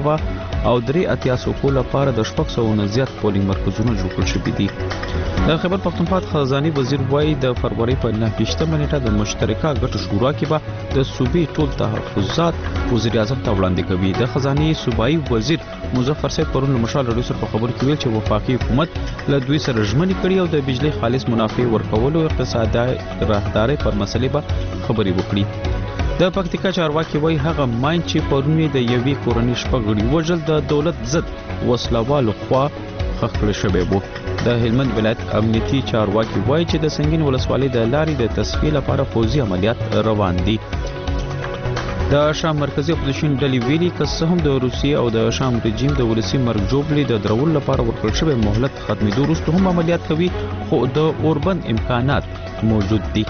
Speaker 1: 383 کو لپاره د 600 زیات پولینګ مرکزونه جوړ کړل شوي دي. د خبر پښتونخوا خزاني وزیر وایي د فروری په 9 نیټه د مشترکه ګټو شورا کې به د صوبې ټول تحفظات وزیر اعظم ته وړاندې کوي. د خزاني صوبایي وزیر مظفر صاحب پرون مشال رادیو سره په خبر کې ویل چې وفاقي حکومت له دوی سره ژمنې کړي او د بجلی خالص منافع ورکولو اقتصادي راهداري پر مسلې به خبري وکړي. د پکتیکا چارواکي وایي هغه ماین چې پرونی د یوې کورنۍ شپږړي وجل د دولت ضد وسلوالو خوا خخړل شوی وو. د هلمند ولایت امنیتي چارواکي وایي چې د سنگین ولسوالۍ د لارې د تصفیې لپاره فوزي عملیات روان دي. د شام مرکزی اپوزیشن ډلې ویلي که څه هم د روسیې او د شام رژیم د ولسی مرګ جوړلې د درول لپاره ورکړل شوی مهلت ختمېدو وروسته هم عملیات کوي خو د اوربند امکانات موجود دي.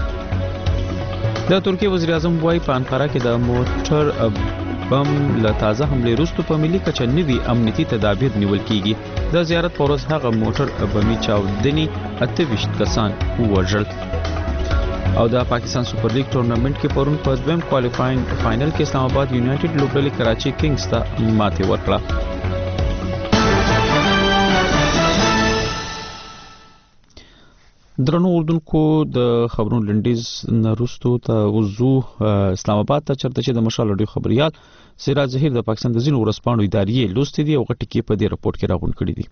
Speaker 1: د ترکیه وزیر اعظم وایي په انقره کې د موټر بم له تازه حمله وروسته په ملي کچه نوي امنیتي تدابیر نیول کیږي. د زیارت پر ورځ هغه موټر بمي چاودنې 28 کسان ووژل. او د پاکستان سپر لیګ ټورنمنت کې پرون په دویم کوالیفاینګ فائنل کې اسلام آباد یونایټډ لوبډلې کراچي کنگز ته ماتې ورکړه. درنو اردوونکو د خبرونو لنډیز نروستو ته وزو اسلام آباد ته چرته چې د مشال رادیو خبريال سراج ظهیر د پاکستان د ځینو ورسپانو ادارې لوستې دي او غټي کې په دې رپورت کې راغون کړی دي.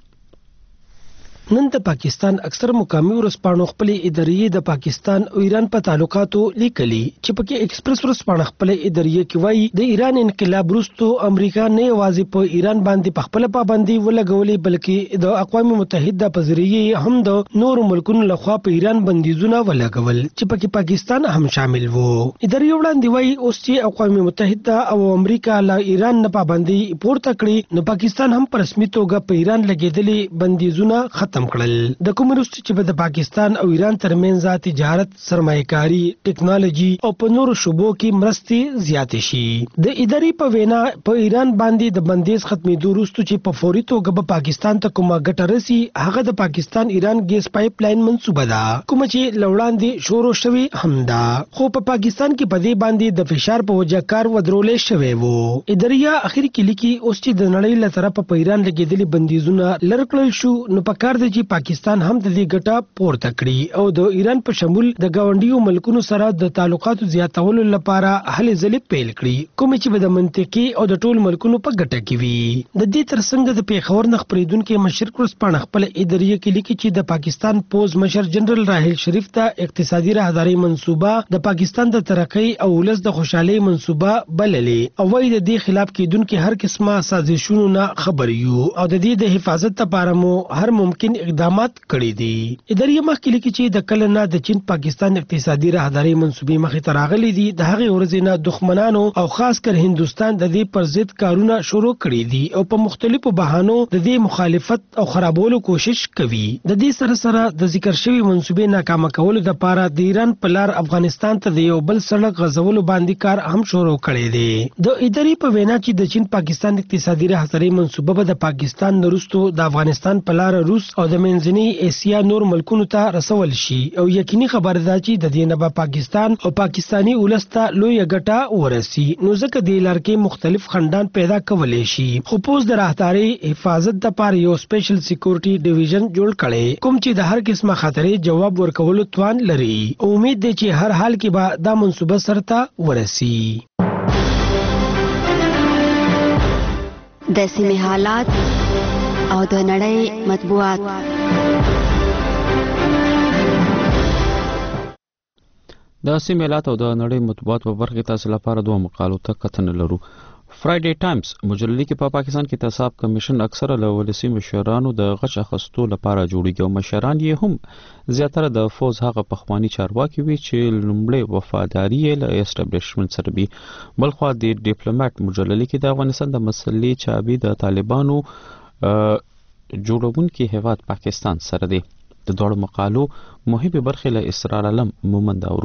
Speaker 17: نن د پاکستان اکثر مقامي ورسپانو خپل ادارې د پاکستان او ایران په تعلقاتو لیکلي چې پکې ایکسپریس ورسپانه خپل ادارې کې وایي د ایران انقلاب وروسته امریکا نه یوازې په ایران باندې په خپل پابندي ولګولې بلکې د اقوام متحده په ذریعه هم د نور ملکونو لخوا په ایران بندیزونه ولګول چې پکې پاکستان هم شامل وو. ادارې وړاندې وایي اوس چې اقوام متحده او امریکا له ایران نه پابندي پورته کړي نو پاکستان هم په رسمي توګه په ایران لګیدلې بندیزونه ختم کړل. د کوم وروسته چې د پاکستان او ایران ترمنځ تجارت، سرمایه‌کاري، ټیکنالوژي او په نورو شوبو کې مرستې زیاتې شي. د ادارې په وینا په ایران باندې د بندیز ختمېدو وروسته چې په فوري توګه به پاکستان ته کومه ګټه رسي هغه د پاکستان ایران ګیس پایپ لاین منصوبه ده کوم چې لوړاندې شروع شوی هم ده خو په پاکستان کې په دې باندې د فشار په وجه کار ودرولې شوی وو. ادارې اخر کې لیکي اوس چې د نړۍ له طرفه په ایران لګیدلې بندیزونه لرکړل شو نو په کار چې پاکستان هم د دې ګټه پورته کړي او د ایران په شمول د گاونډیو ملکونو سره د تعلقاتو زیاتولو لپاره هلې ځلې پیل کړي کوم چې به د منطقي او د ټول ملکونو په ګټه کې وي. د دې ترڅنګ د پیښور نه خبرېدونکو مشرق ورسپانه خپل ادارې کې لیکي چې د پاکستان پوز مشر جنرال راهیل شریف ته اقتصادي راهداري منصوبه د پاکستان د ترقۍ او ولس د خوشحالۍ منصوبه بللې او وايي د دې خلاف کېدونکو هر قسمه سازشونو نه خبر یو او د دې د حفاظت لپاره مو هر ممکن اقدامات کړي دي. ادارې مخکې لیکي چې د کله نه د چین پاکستان اقتصادي راهداري منصوبې مخې ته راغلي دي د هغې ورځې نه دښمنانو او خاص کر هندستان د دې پر ضد کارونه شروع کړي دي او په مختلفو بهانو د دې مخالفت او خرابولو کوشش کوي. د دې سره سره د ذکر شوی منصوبې ناکامه کولو لپاره د ایران په لار افغانستان ته د یو بل سړک غځولو باندې کار هم شروع کړي دي. د ادارې په وینا چې د چین پاکستان اقتصادي راهداري منصوبه به د پاکستان وروسته د افغانستان په لار روس او د منځنۍ اسیا نور ملکونو ته رسول شي او یقیني خبره ده چې د دې نه به پاکستان او پاکستانی ولس ته لوی ګټه ورسي نو ځکه د لار کې مختلف خندان پیدا کولای شي. خو پوز د راهداري حفاظت لپاره یو سپیشل سکیورټي ډیویژن جوړ کړي کوم چې د هر قسمه خطرې جواب ورکولو توان لري. امید ده چې هر حال کې به دا منصوبه سرته ورسي.
Speaker 18: د سیمې حالات او د نړۍ مطبوعات.
Speaker 1: د سیمېلات او د نړۍ مطبوعات په برخه تاسو لپاره دوه مقالو ته کتنه لرو. فرایډے ټایمز مجله کې په پاکستان کې احتساب کمیشن اکثره له ولسی مشرانو د غچ اخیستو لپاره جوړیږي او مشران یې هم زیاتره د فوز هغه پخوانی چارواکي وي چې لومړی وفاداری یې له اسټابلیشمنت سره وي. بلخوا د ډیپلوماټ مجله کې د افغانستان د مسلې چابي د طالبانو جوړونکي هیواد پاکستان سره دی. د دوه مقالو مهمه برخه له اسرار علم مومند اورو.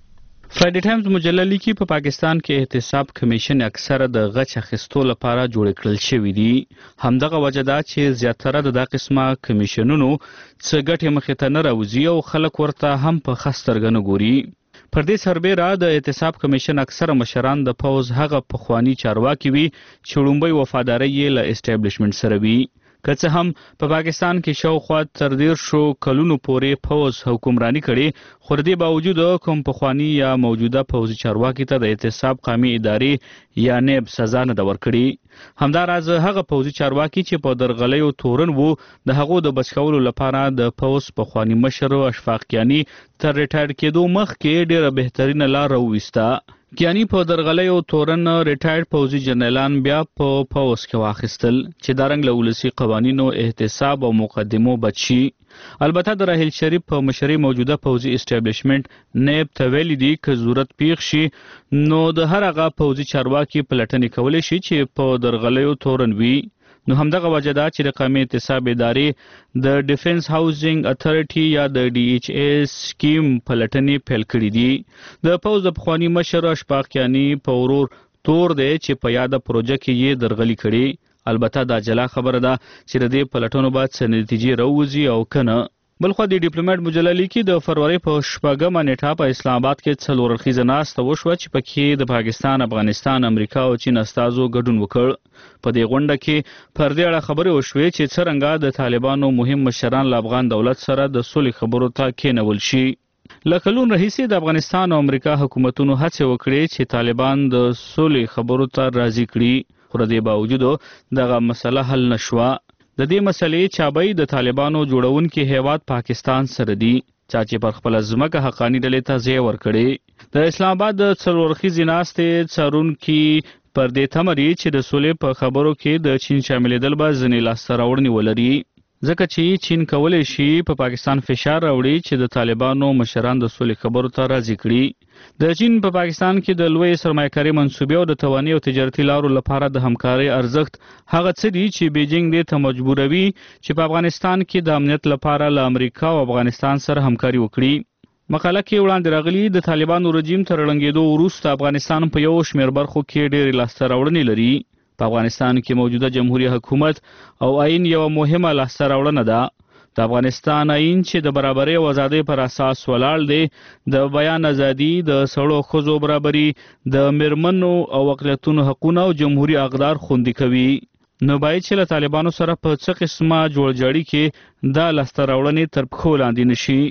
Speaker 19: فرایډے ټایمز مجله لیکي په پاکستان کې احتساب کمیشن اکثره د غچ اخیستو لپاره جوړ کړل شوی دی. همدغه وجه ده چې زیاتره د قسمه کمیشنونو څه ګټې مخې ته نه راوځي او خلک ورته هم په خسترګ نه ګوري. پر دې سربېره د احتساب کمیشن اکثره مشران د پوز هغه پخوانی چارواکي وي چې لومړی وفاداری یې له اسټابلیشمنت سره وي. که څه هم په پاکستان کې شاوخوا تر 10 کلونو پورې پوز حکمرانی کړي، خو د دې باوجود کوم پخوانی یا موجوده پوزي چارواکي ته د احتساب قومي ادارې یا نیب سزا نه ورکړي. همداراز هغه پوزي چارواکي چې په درغلیو تورن وو د هغو د بچکولو لپاره د پوز پخوانی مشر اشفاق کیانی تر ریټایر کېدو مخکې ډېره بهترینه لار وویسته. کیانی په درغلیو تورن ریټایر پوزي جنرالان بیا په پوز کې واخیستل چې دارنګ له ولسی قوانینو احتساب او مقدمو بچي. البته د راحیل شریف په مشرۍ موجوده پوزي اسټابلیشمنت نیب ته ویلي دي که ضرورت پیښ شي نو د هر هغه پوزي چارواکي پلټنې کولی شي چې په درغلیو تورن وي. نو همدغه وجه ده چې د قومي احتساب ادارې د ډیفنس هاوسینګ اتھارټي یا د ډي ایچ ای سکیم پلټنې پیل کړې دي. د پوز د پخوانی مشر اشفاق کیانی په ورور تور دی چې په یاده پروژه کې یې درغلي کړي. البته دا جلا خبره ده چې د دې پلټنو بعد څه نتیجې راوځي او کنه. بلخوا د ډیپلوماټ مجله لیکي د فروری په 8 نیټه په اسلام آباد کې 4 اړخیزه ناسته وشوه چې پکې د پاکستان، افغانستان، امریکا او چین استازو ګډون وکړ. په دې غونډه کې پر دې اړه خبرې وشوې چې څرنګه د طالبانو مهم مشران له افغان دولت سره د صلح خبرو ته کېنول شي. له کلونو راهیسې د افغانستان او امریکا حکومتونو هڅې وکړې چې طالبان د صلح خبرو ته راضي کړي، خو د دې باوجود دغه مسله حل نشوه. د دې مسلې چابی د طالبانو جوړونکي هیواد پاکستان سره دی چې پر خپل ځمکه حقانی ډلې ته ځای ورکړي. د اسلام آباد د 4 اړخیزې ناستې څارونکي پر دې تمري چې د صلح په خبرو کې د چین شاملېدل به ځینې لاسته راوړنې ولري، ځکه چې چین کولی شي په پاکستان فشار راوړي چې د طالبانو مشران د صلح خبرو ته راضي کړي. د چین په پاکستان کې د لوی سرمایه‌کاري منصوبې او د توانایي او تجارتي لارو لپاره د همکارۍ ارزښت هغه څه دي چې بیجینګ دې ته مجبوروي چې په افغانستان کې د امنیت لپاره له امریکا او افغانستان سره همکاري وکړي. مقاله کې وړاندې راغلي د طالبانو رژیم تر ړنګېدو وروسته افغانستان په یو شمېر برخو کې ډېرې لاسته راوړنې لري. په افغانستان کې موجوده جمهوریت حکومت او آئین یو مهمه لاسته راوړنه ده. د افغانستان آئین چې د برابرۍ او ازادۍ پر اساس ولاړ دی، د بیان ازادي، د سړو ښځو برابري، د میرمنو او اقلیتونو حقونه او جمهوریت اقدار خوندي کوي. نو باید چې له طالبانو سره په څه قسمه جوړجاړي کې دا لاسته راوړنې تر پښو لاندې نشي.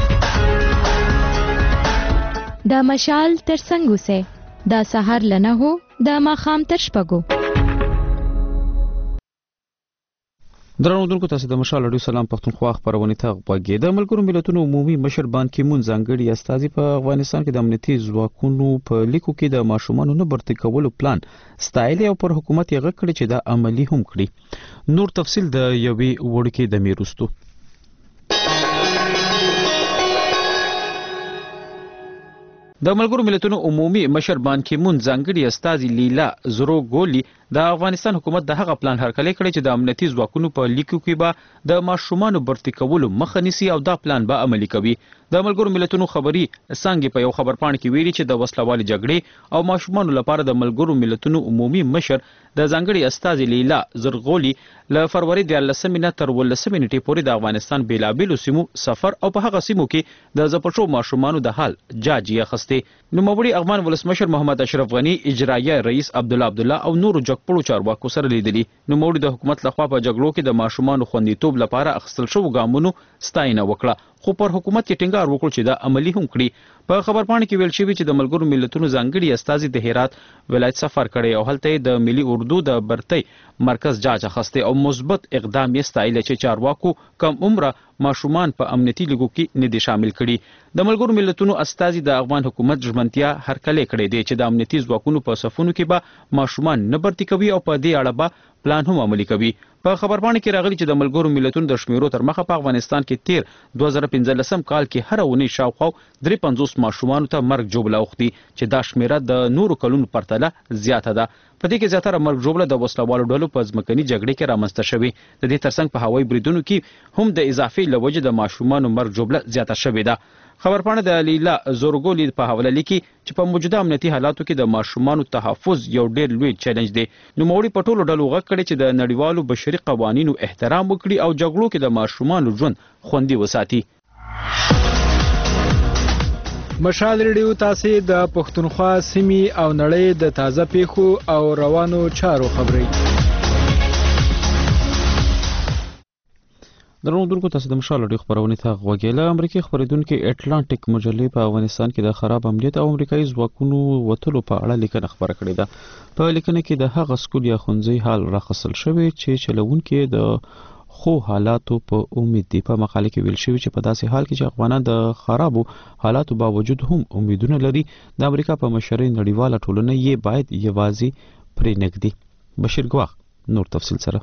Speaker 8: د مشال تر څنګ اوسئ، د سهار له 9 د ماښام تر 6.
Speaker 1: درنو دونکو تاسو د مشال اډیو سلام پښتونخوا خبرونه ته غوږی. د ملګرو ملتونو عمومي مشر بان کی مون ځانګړي استازي په افغانستان کې د امنیتي ځواکونو په لیکو کې د ماشومانو نه برتی کولو پلان ستایل او پر حکومت یې غږ کړی چې دا عملی هم کړي. نور تفصیل د یوې وړکې د میروستو. د ملګرو ملتونو عمومي مشر بان کی مون ځانګړي استازي لیلا زرو ګولي د افغانستان حکومت د هغه پلان هرکلی کړی چې د امنیتي ځواکونو په لیکو کې به د ماشومانو برتی کولو مخه نیسي او دا پلان به عملي کوي. د ملګرو ملتونو خبري څنګه په یو خبرپاڼه کې ویلي چې د وسلوالي جګړې او ماشومانو لپاره د ملګرو ملتونو عمومي مشر د ځانګړي استازي لیلا زرغولي له فروری د 13 تر 18 نیټې پورې د افغانستان بیلابیلو سیمو سفر او په هغه سیمو کې د زپټو ماشومانو د حال جاجیه خسته. نوموړي افغان ولسمشر محمد اشرف غنی، اجرایه رئیس عبدالله او نورو جګپړو چارواکو سره لیدلي. نوموړي د حکومت لخوا په جګړو کې د ماشومانو خوندیتوب لپاره اخیستل شوو ګامونو ستاینه وکړه. خو پر حکومت کې ټینګار وکړ چې دا عملی هم کړي. په خبرپاڼه کې ویل شوی چې د ملګرو ملتونو ځانګړي استازي د هرات ولایت سفر کړی او هلته د ملي اردو د برتۍ مرکز جاج اخیسته او مثبت اقدام یې ستایل چې چارواکو کم عمره ماشومان په امنیتي لګو کې نه دي شامل کړي. د ملګرو ملتونو استازي د افغان حکومت ژمنتیا هرکلی کړی دی چې د امنیتي ځواکونو په صفونو کې به ماشومان نه برتي کوي او په دې اړه به پلان هم عملي کوي. په خبرپاڼه کې راغلي چې د ملګرو ملتونو د شمیرو تر مخه په افغانستان کې تیر 2015 کال کې هر اونۍ شاوخوا 53 ماشومانو ته مرګ ژوبله اوښتي چې دا شمیره د نورو کلونو پرتله زیاته ده. په دې کې زیاتره مرګ ژوبله د وسلوالو ډلو په ځمکني جګړې کې رامنځته شوې. د دې ترڅنګ په هوایي بریدونو کې هم د اضافي لوجې د ماشومانو مرګ ژوبله زیاته شوې ده. خبرپاڼه د لیلا زورګولي په حواله لیکي چې په موجوده امنیتي حالاتو کې د ماشومانو تحفظ یو ډېر لوی چیلنج دی. نوموړي په ټولو ډلو غږ کړی چې د نړیوالو بشري قوانینو احترام وکړي او جګړو کې د ماشومانو ژوند خوندي وساتي.
Speaker 20: مشال ریډیو تاسو د پښتونخوا سیمې او نړۍ د تازه پیښو او روانو چارو خبري.
Speaker 1: درنو تاسو د مشال ډیو خبرونه ته غوږیله. امریکای خبرېدونکو اټلانټیک مجلې په افغانستان کې د خراب امنیت او امریکایي ځواکونو وټلو په اړه لیکنه خبره کړې ده. په لیکنه کې د هغه سکول یا ښوونځي حال راخصل شوی چې چلوونکي د خو حالاتو په امید دي. په مقاله کې ویل شوی چې په داسې حال کې چې افغانان د خرابو حالاتو باوجود هم امیدونه لري، د امریکا په مشرۍ نړیواله ټولنه یې باید یوازې پرې نږدي. بشیر ګواخ نور تفصیل سره.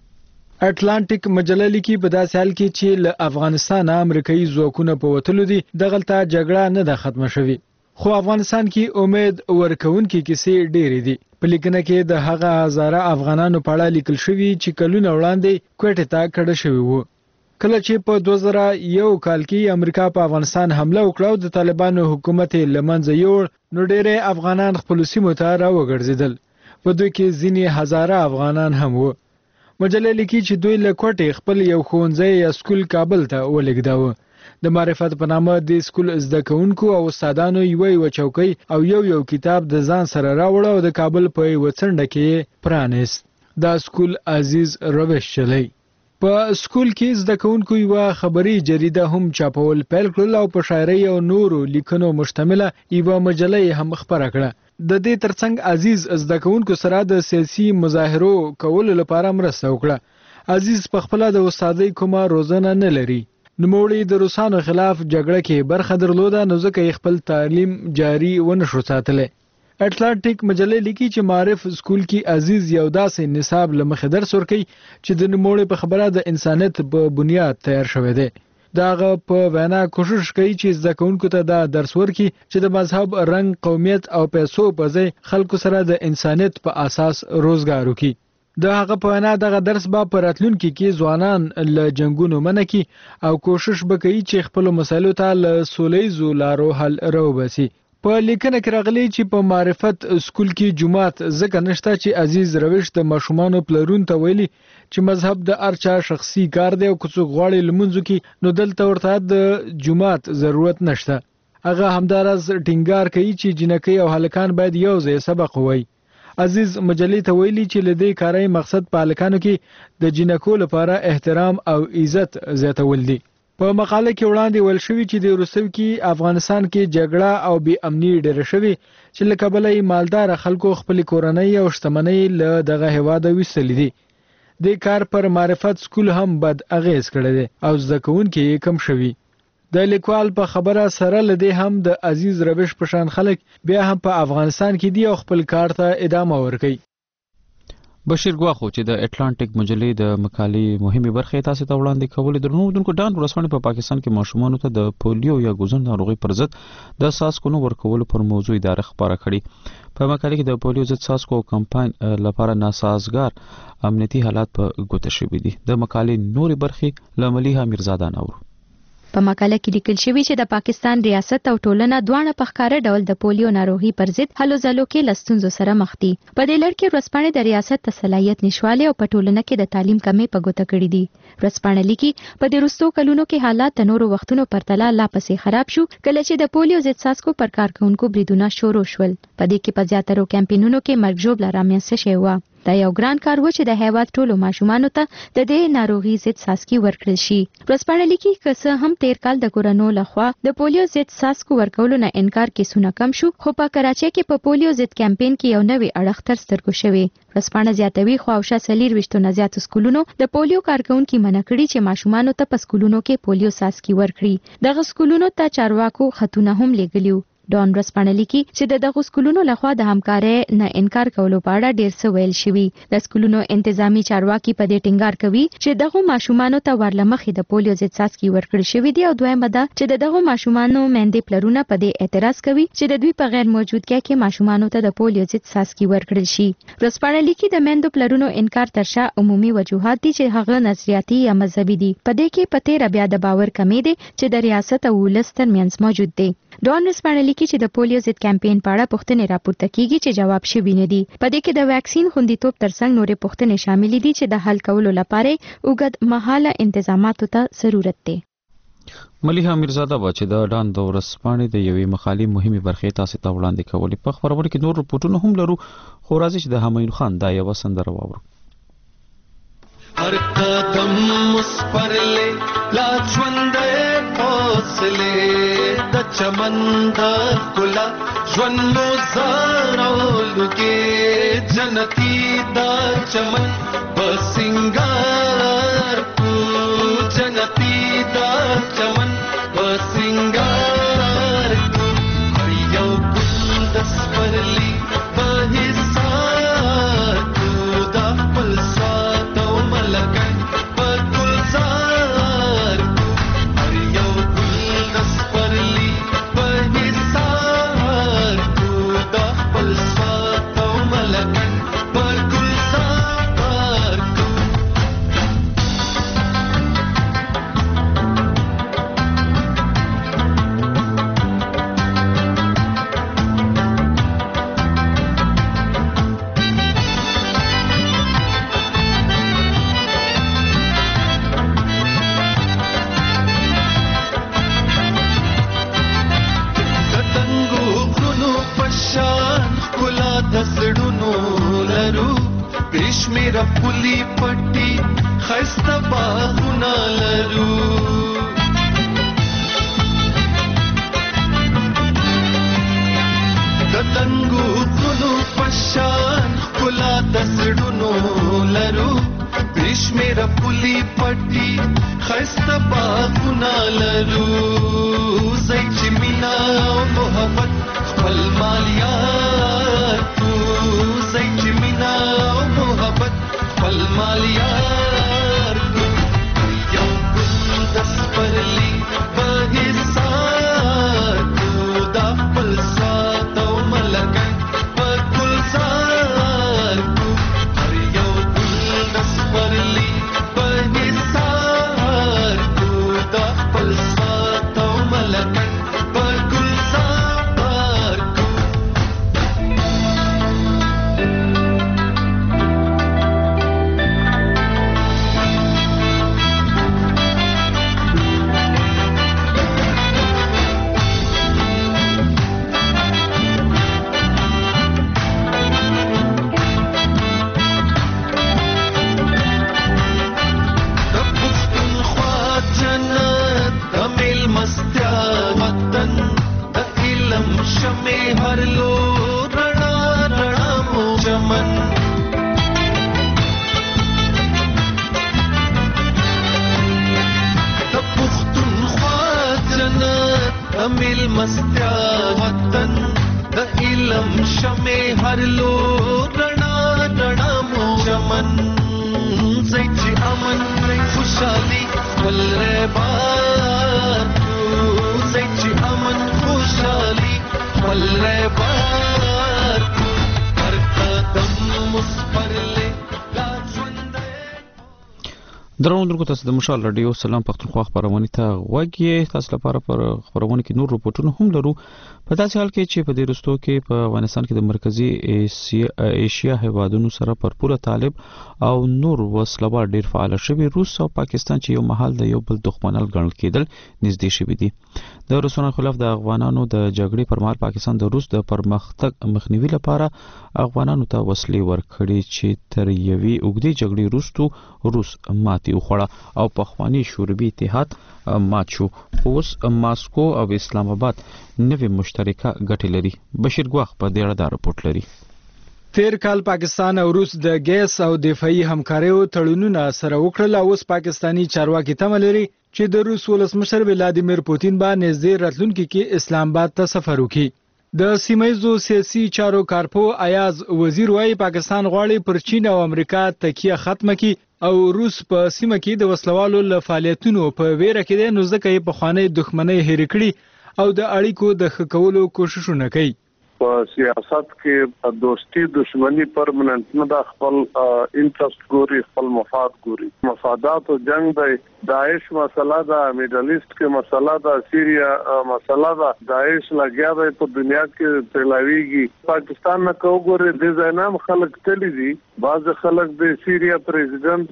Speaker 20: اټلانټیک مجله لیکي په داسې حال کې چې له افغانستان امریکایي ځواکونه په وټلو دي دغلته جګړه نه ده ختمه شوې، خو افغانستان کې امید ورکوونکې کیسې ډېرې دي. په لیکنه کې د هغه هزاره افغانانو په اړه لیکل شوي چې کلونه وړاندې کوټې ته کډه شوي وو. کله چې په 2001 کال کې امریکا په افغانستان حمله وکړه او د طالبانو حکومت له منځه یوړ، نو ډېری افغانان خپل سیمو ته راوګرځېدل. په دوی کې ځینې هزاره افغانان هم وو. مجله لیکي چې دوی له کوټې خپل یو ښوونځی یا سکول کابل ته ولېږداوه. د معرفت په نامه د سکول زده کوونکو او استادانو یوه چوکۍ او یو کتاب د ځان سره راوړ او د کابل په یوه څنډه کې پرانیست. دا سکول عزیز روش چلی. په سکول کې زده کوونکو یوه خبري جریده هم چاپول پیل کړل او په شاعرۍ او نورو لیکنو مشتمله یوه مجله هم خپره کړه. د دې ترڅنګ عزیز زده کوونکو سره د سیاسي مظاهرو کولو لپاره مرسته وکړه. عزیز په خپل د استادۍ کومه روزنه نه لري. نوموړي د روسانو خلاف جګړه کې برخه درلوده، نو ځکه یې خپل تعلیم جاري ونشو ساتلی. اټلانټیک مجله لیکي چې معرف سکول کې عزیز یو داسې نصاب له مخې درس ورکوي چې د نوموړي په خبره د انسانیت په بنیاد تیار شوی دی. داغه په وینا کوشش کوي چې زده کوونکو ته دا درس ورکړي چې د مذهب، رنګ، قومیت او پیسو په ځای خلکو سره د انسانیت په اساس روزګار وکړي. د هغه په وینا دغه درس به په راتلونکي کې ځوانان له جنګونو منع کړي او کوشش به کوي چې خپل مسایلو ته له سولیزو لارو حل راوباسي. په لیکنه کې راغلی چې په معرفت سکول کې جماعت ځکه نشته چې عزیز روش د ماشومانو پلرون ته ویلي چې مذهب د ارچا شخصي کار دی او که څوک غواړي لمونځ وکړي نو دلته ورته د جماعت ضرورت نشته. هغه همداراز ټینګار کوي چې جنکۍ او هلکان باید یو ځای سبق ووایي. عزیز مجلې ته ویلي چې له دې کاري مقصد په هلکانو کې د جنکو لپاره احترام او عزت زیاتول دي. په مقاله کې وړاندې ویل شوي چې د وروستیو کې افغانستان کې جګړه او بې امني ډېره شوې چې له کبله یې مالداره خلکو خپلې کورنۍ او شتمنۍ له دغه هېواده ویستلې دي. د کار پر معرفت سکول هم بد اغیز کړی دی او زده کوونکي یې کم شوي. د لیکوال په خبره سره له دې هم د عزیز روش په شان خلک بیا هم په افغانستان کې دي او خپل کار ته ادامه ورکوي.
Speaker 1: بشیر ګواخو چې د اټلانټیک مجلې د مقالې مهمه برخه تاسو ته وړاندې کولې. درنو دونکو ډان ورسونه په پاکستان کې ماشومانو ته د پولیو یا ګوزن ناروغي پر ضد د ساسکونو ورکولو پر موضوع اداره خبره کړې. په مقاله کې د پولیو ضد ساسکو کمپاین لپاره ناسازګار امنیتي حالات په ګوته شوي دي. د مقالې نورې برخې له ملیحه میرزاده نور.
Speaker 8: په مقاله کې لیکل شوی چې د پاکستان ریاست او ټولنه دواړه په ښکاره ډول د پولیو ناروغي پر ضد هلو ځلو کې له ستونزو سره مخ دي. په دې لړ کې ورځپاڼې د ریاست د صلاحیت نشوالی او په ټولنه کې د تعلیم کمې په ګوته کړي دي. ورځپاڼه لیکي په دې وروستو کلونو کې حالات د نورو وختونو پرتله لا پسې خراب شو کله چې د پولیو ضد ساسکو پر کارکونکو بریدونه شروع شول. په دې کې په زیاترو کمپینونو کې مرګ ژوبله رامنځته شوې وه. دا یو ګران کار و چې د هیواد ټولو ماشومانو ته د دې ناروغي ضد څاڅکي ورکړل شي. ورځپاڼه لیکي که هم تیر کال د کورونو لخوا د پولیو ضد څاڅکو ورکولو نه انکار کیسونه کم شو، خو په کراچۍ کې په پولیو ضد کمپاین کې یو نوی اړخ تر سترګو شوی. ورځپاڼه زیاتوي خو او شاسلیر وشتونه زیات سکولونو د پولیو کارکونکو منع کړي چې ماشومانو ته په سکولونو کې پولیو څاڅکي ورکړي. دغه سکولونو ته چارواکو خطونه هم لیږلیو. ډان ورځپاڼه لیکي چې د دغه سکولونو لخوا د همکارۍ نه انکار کولو په اړه ډیر څه ویل شوی. د سکولونو انتظامی چارواکي په دې ټینګار کوي چې دغه ماشومانو ته ورلمخې د پولیو ضد څاڅکي ورکړل شوی دی او دویمه ده چې دغه ماشومانو مېندې پلرونه په دې اعتراض کوي چې د دوی په غیر موجودګۍ کې ماشومانو ته د پولیو ضد څاڅکي ورکړل شي. ورځپاڼه لیکي د مېندو پلرونو انکار تر شا عمومي وجوهات دي چې هغه نظریاتي یا مذهبي دي. په دې کې پته بیا د باور کمی دی چې د ریاست او ولس ترمنځ موجود دی. ډان ورځپاڼه لیکي چې د پولیو ضد کمپاین په اړه پوښتنې راپورته کیږي چې جواب شوی نه دي. په دې کې د ویکسین خوندیتوب ترڅنګ نورې پوښتنې شامل دي چې د حل کولو لپاره اوږد مهاله انتظاماتو ته ضرورت دی.
Speaker 1: ملیحه میرزاده به چې د ډان د ورځپاڼې د یوې مقالې مهمې برخې تاسو ته وړاندې کولې. په خبرونه کې نور رپورټونه هم لرو، خو راځي چې د همایون خان دا یو سندره واورو.
Speaker 21: हर कदम उस पर ले लाजवंदे हौसले द चमंदर गुला ज्वन्नो ज़ारौलुगे जनती दा चमन बसिंगार तू जनती दा चमन बसिंगार तू हरियो गुलदस पर ली बहिसार तू दा पलसा मेरा पुली पट्टी खस्ता बाहुना लरू गतंगू कुनु पशान कुला दसडुनो लरू बिश मेरा पुली पट्टी खस्ता बाहुना लरू सच्ची मीना मोहब्बत खपल मालिया तू सच्ची मीना मोहब्बत पल मालियार यो गुलदस पर ली बहिसार तू दा पलसा तो मलकन पर गुलजार तू यो गुलदस पर ली बहिसार तू दा पलसा तो मलकन पर गुलजार तू अमिल मस्त्या वतन द इलम शमे हर लो रणा रणा मो चमन सच्ची अमन खुशहाली पल रे बार तू सच्ची अमन खुशहाली पल रे बार तू हर कदम उस पर ले
Speaker 1: درنو تاسو د مشال رادیو سلام پښتونخوا خبرونه ته وګورئ. تاسو لپاره پر خبرونه کې نور رپورټونه هم لرو. په داسې حال کې چې په دې رستو کې په افغانستان کې د مرکزی ایشیا هیوادونو سره پر پوره طالب او نور وسلوار ډیر فعال شوي، روس او پاکستان چې یو محل د یو بل دښمنان ګڼل کېدل نږدې شوي دي. د روسانو خلاف د افغانانو د جګړې پر مهال پاکستان د روس د پرمختګ مخنیوي لپاره افغانانو ته وسلې ورکړي چې تر یوې اوږدې جګړې وروسته روس ماتې وخوړه او پخوانی شوروي اتحاد مات شو. اوس ماسکو او اسلام آباد نوې مشترکه ګټې لري. بشیر ګواخ په دې اړه دا رپورټ لري.
Speaker 20: تیر کال پاکستان او روس د ګیس او دفاعي همکاریو تړونونه سره وکړل او اوس پاکستانی چارواکي تمه لري چې د روس ولسمشر ولادیمیر پوتین به نږدې راتلونکي کې اسلام آباد ته سفر وکړي. د سیمایزو سیاسي چارو کارپو ایاز وزیر وايي پاکستان غواړي پر چین او امریکا تکیه ختمه کړي او روس په سیمه کې د وسلوالو له فعالیتونو په ویره کې دی، نو ځکه یې پخوانۍ دښمنۍ هېرې کړي او د اړیکو د ښه کولو کوششونه کوي.
Speaker 2: په سیاست کې دوستي دشمنی پرمننت نه د خپل انټرست ګوري، خپل مفاد ګوري. مفادات او جنگ د داعش مسله ده، میډل ایست کې مسله ده، سیریا مسله ده. داعش لګیا دی په دنیا کې تلاویږي. پاکستان نه کوګوري د ځینام خلک تللی دي. بعض خلک د سیریا پریزیدنت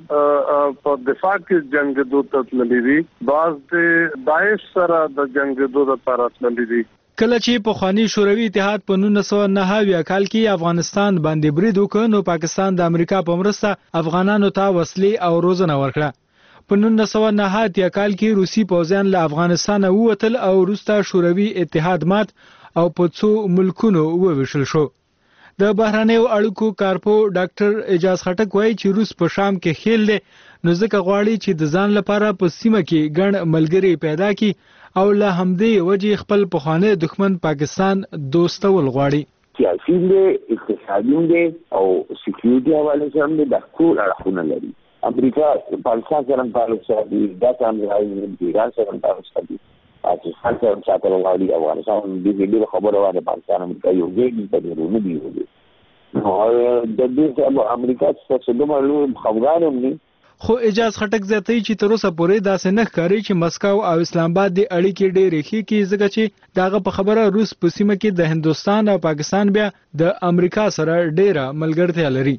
Speaker 2: په دفاع کې جنگ دوت تللی دي، بعض د داعش سره د جنگ دوت لپاره تللی دي.
Speaker 20: کله چې په خوانی شوروي اتحاد په 1990 کال کې افغانستان باندې برید وکړ، نو پاکستان د امریکا په مرسته افغانانو ته وسلې او روزنه ورکړه. په 1990 کال کې روسي پوځیان له افغانستان ووتل او وروسته شوروي اتحاد مات او په څو ملکونو وویشل شو. د بهرنیو اړیکو کارپو ډاکټر اجاز خټک وایي چې روس په شام کې خېل دی، نو ځکه غواړي چې د ځان لپاره په سیمه کې ګڼ ملګري پیدا کړي او له همدې وجې خپل پخوانی دښمن پاکستان دوستول غواړي.
Speaker 5: سیاسي دی، اقتصادي دی او سکیورټي حواله سره هم د ټول اړخونه لري. امریکا پاکستان سره تعلق ساتي، دا څنګه د ایران سره تعلق ساتي، پاکستان سره ساتل غواړي. افغانستان د دې خبره وایي پاکستان امریکا یو ځای په دې نه دی. نو د دې امریکا څخه د معلوم خبرانم نه.
Speaker 20: خو اجاز خټک زیاتوي چې تر اوسه پورې داسې نه ښکاري چې مسکو او اسلام آباد د اړیکې ډېرې ښې کړي، ځکه چې دغه په خبره روس په سیمه کې د هندوستان او پاکستان بیا د امریکا سره ډېره ملګرتیا لري.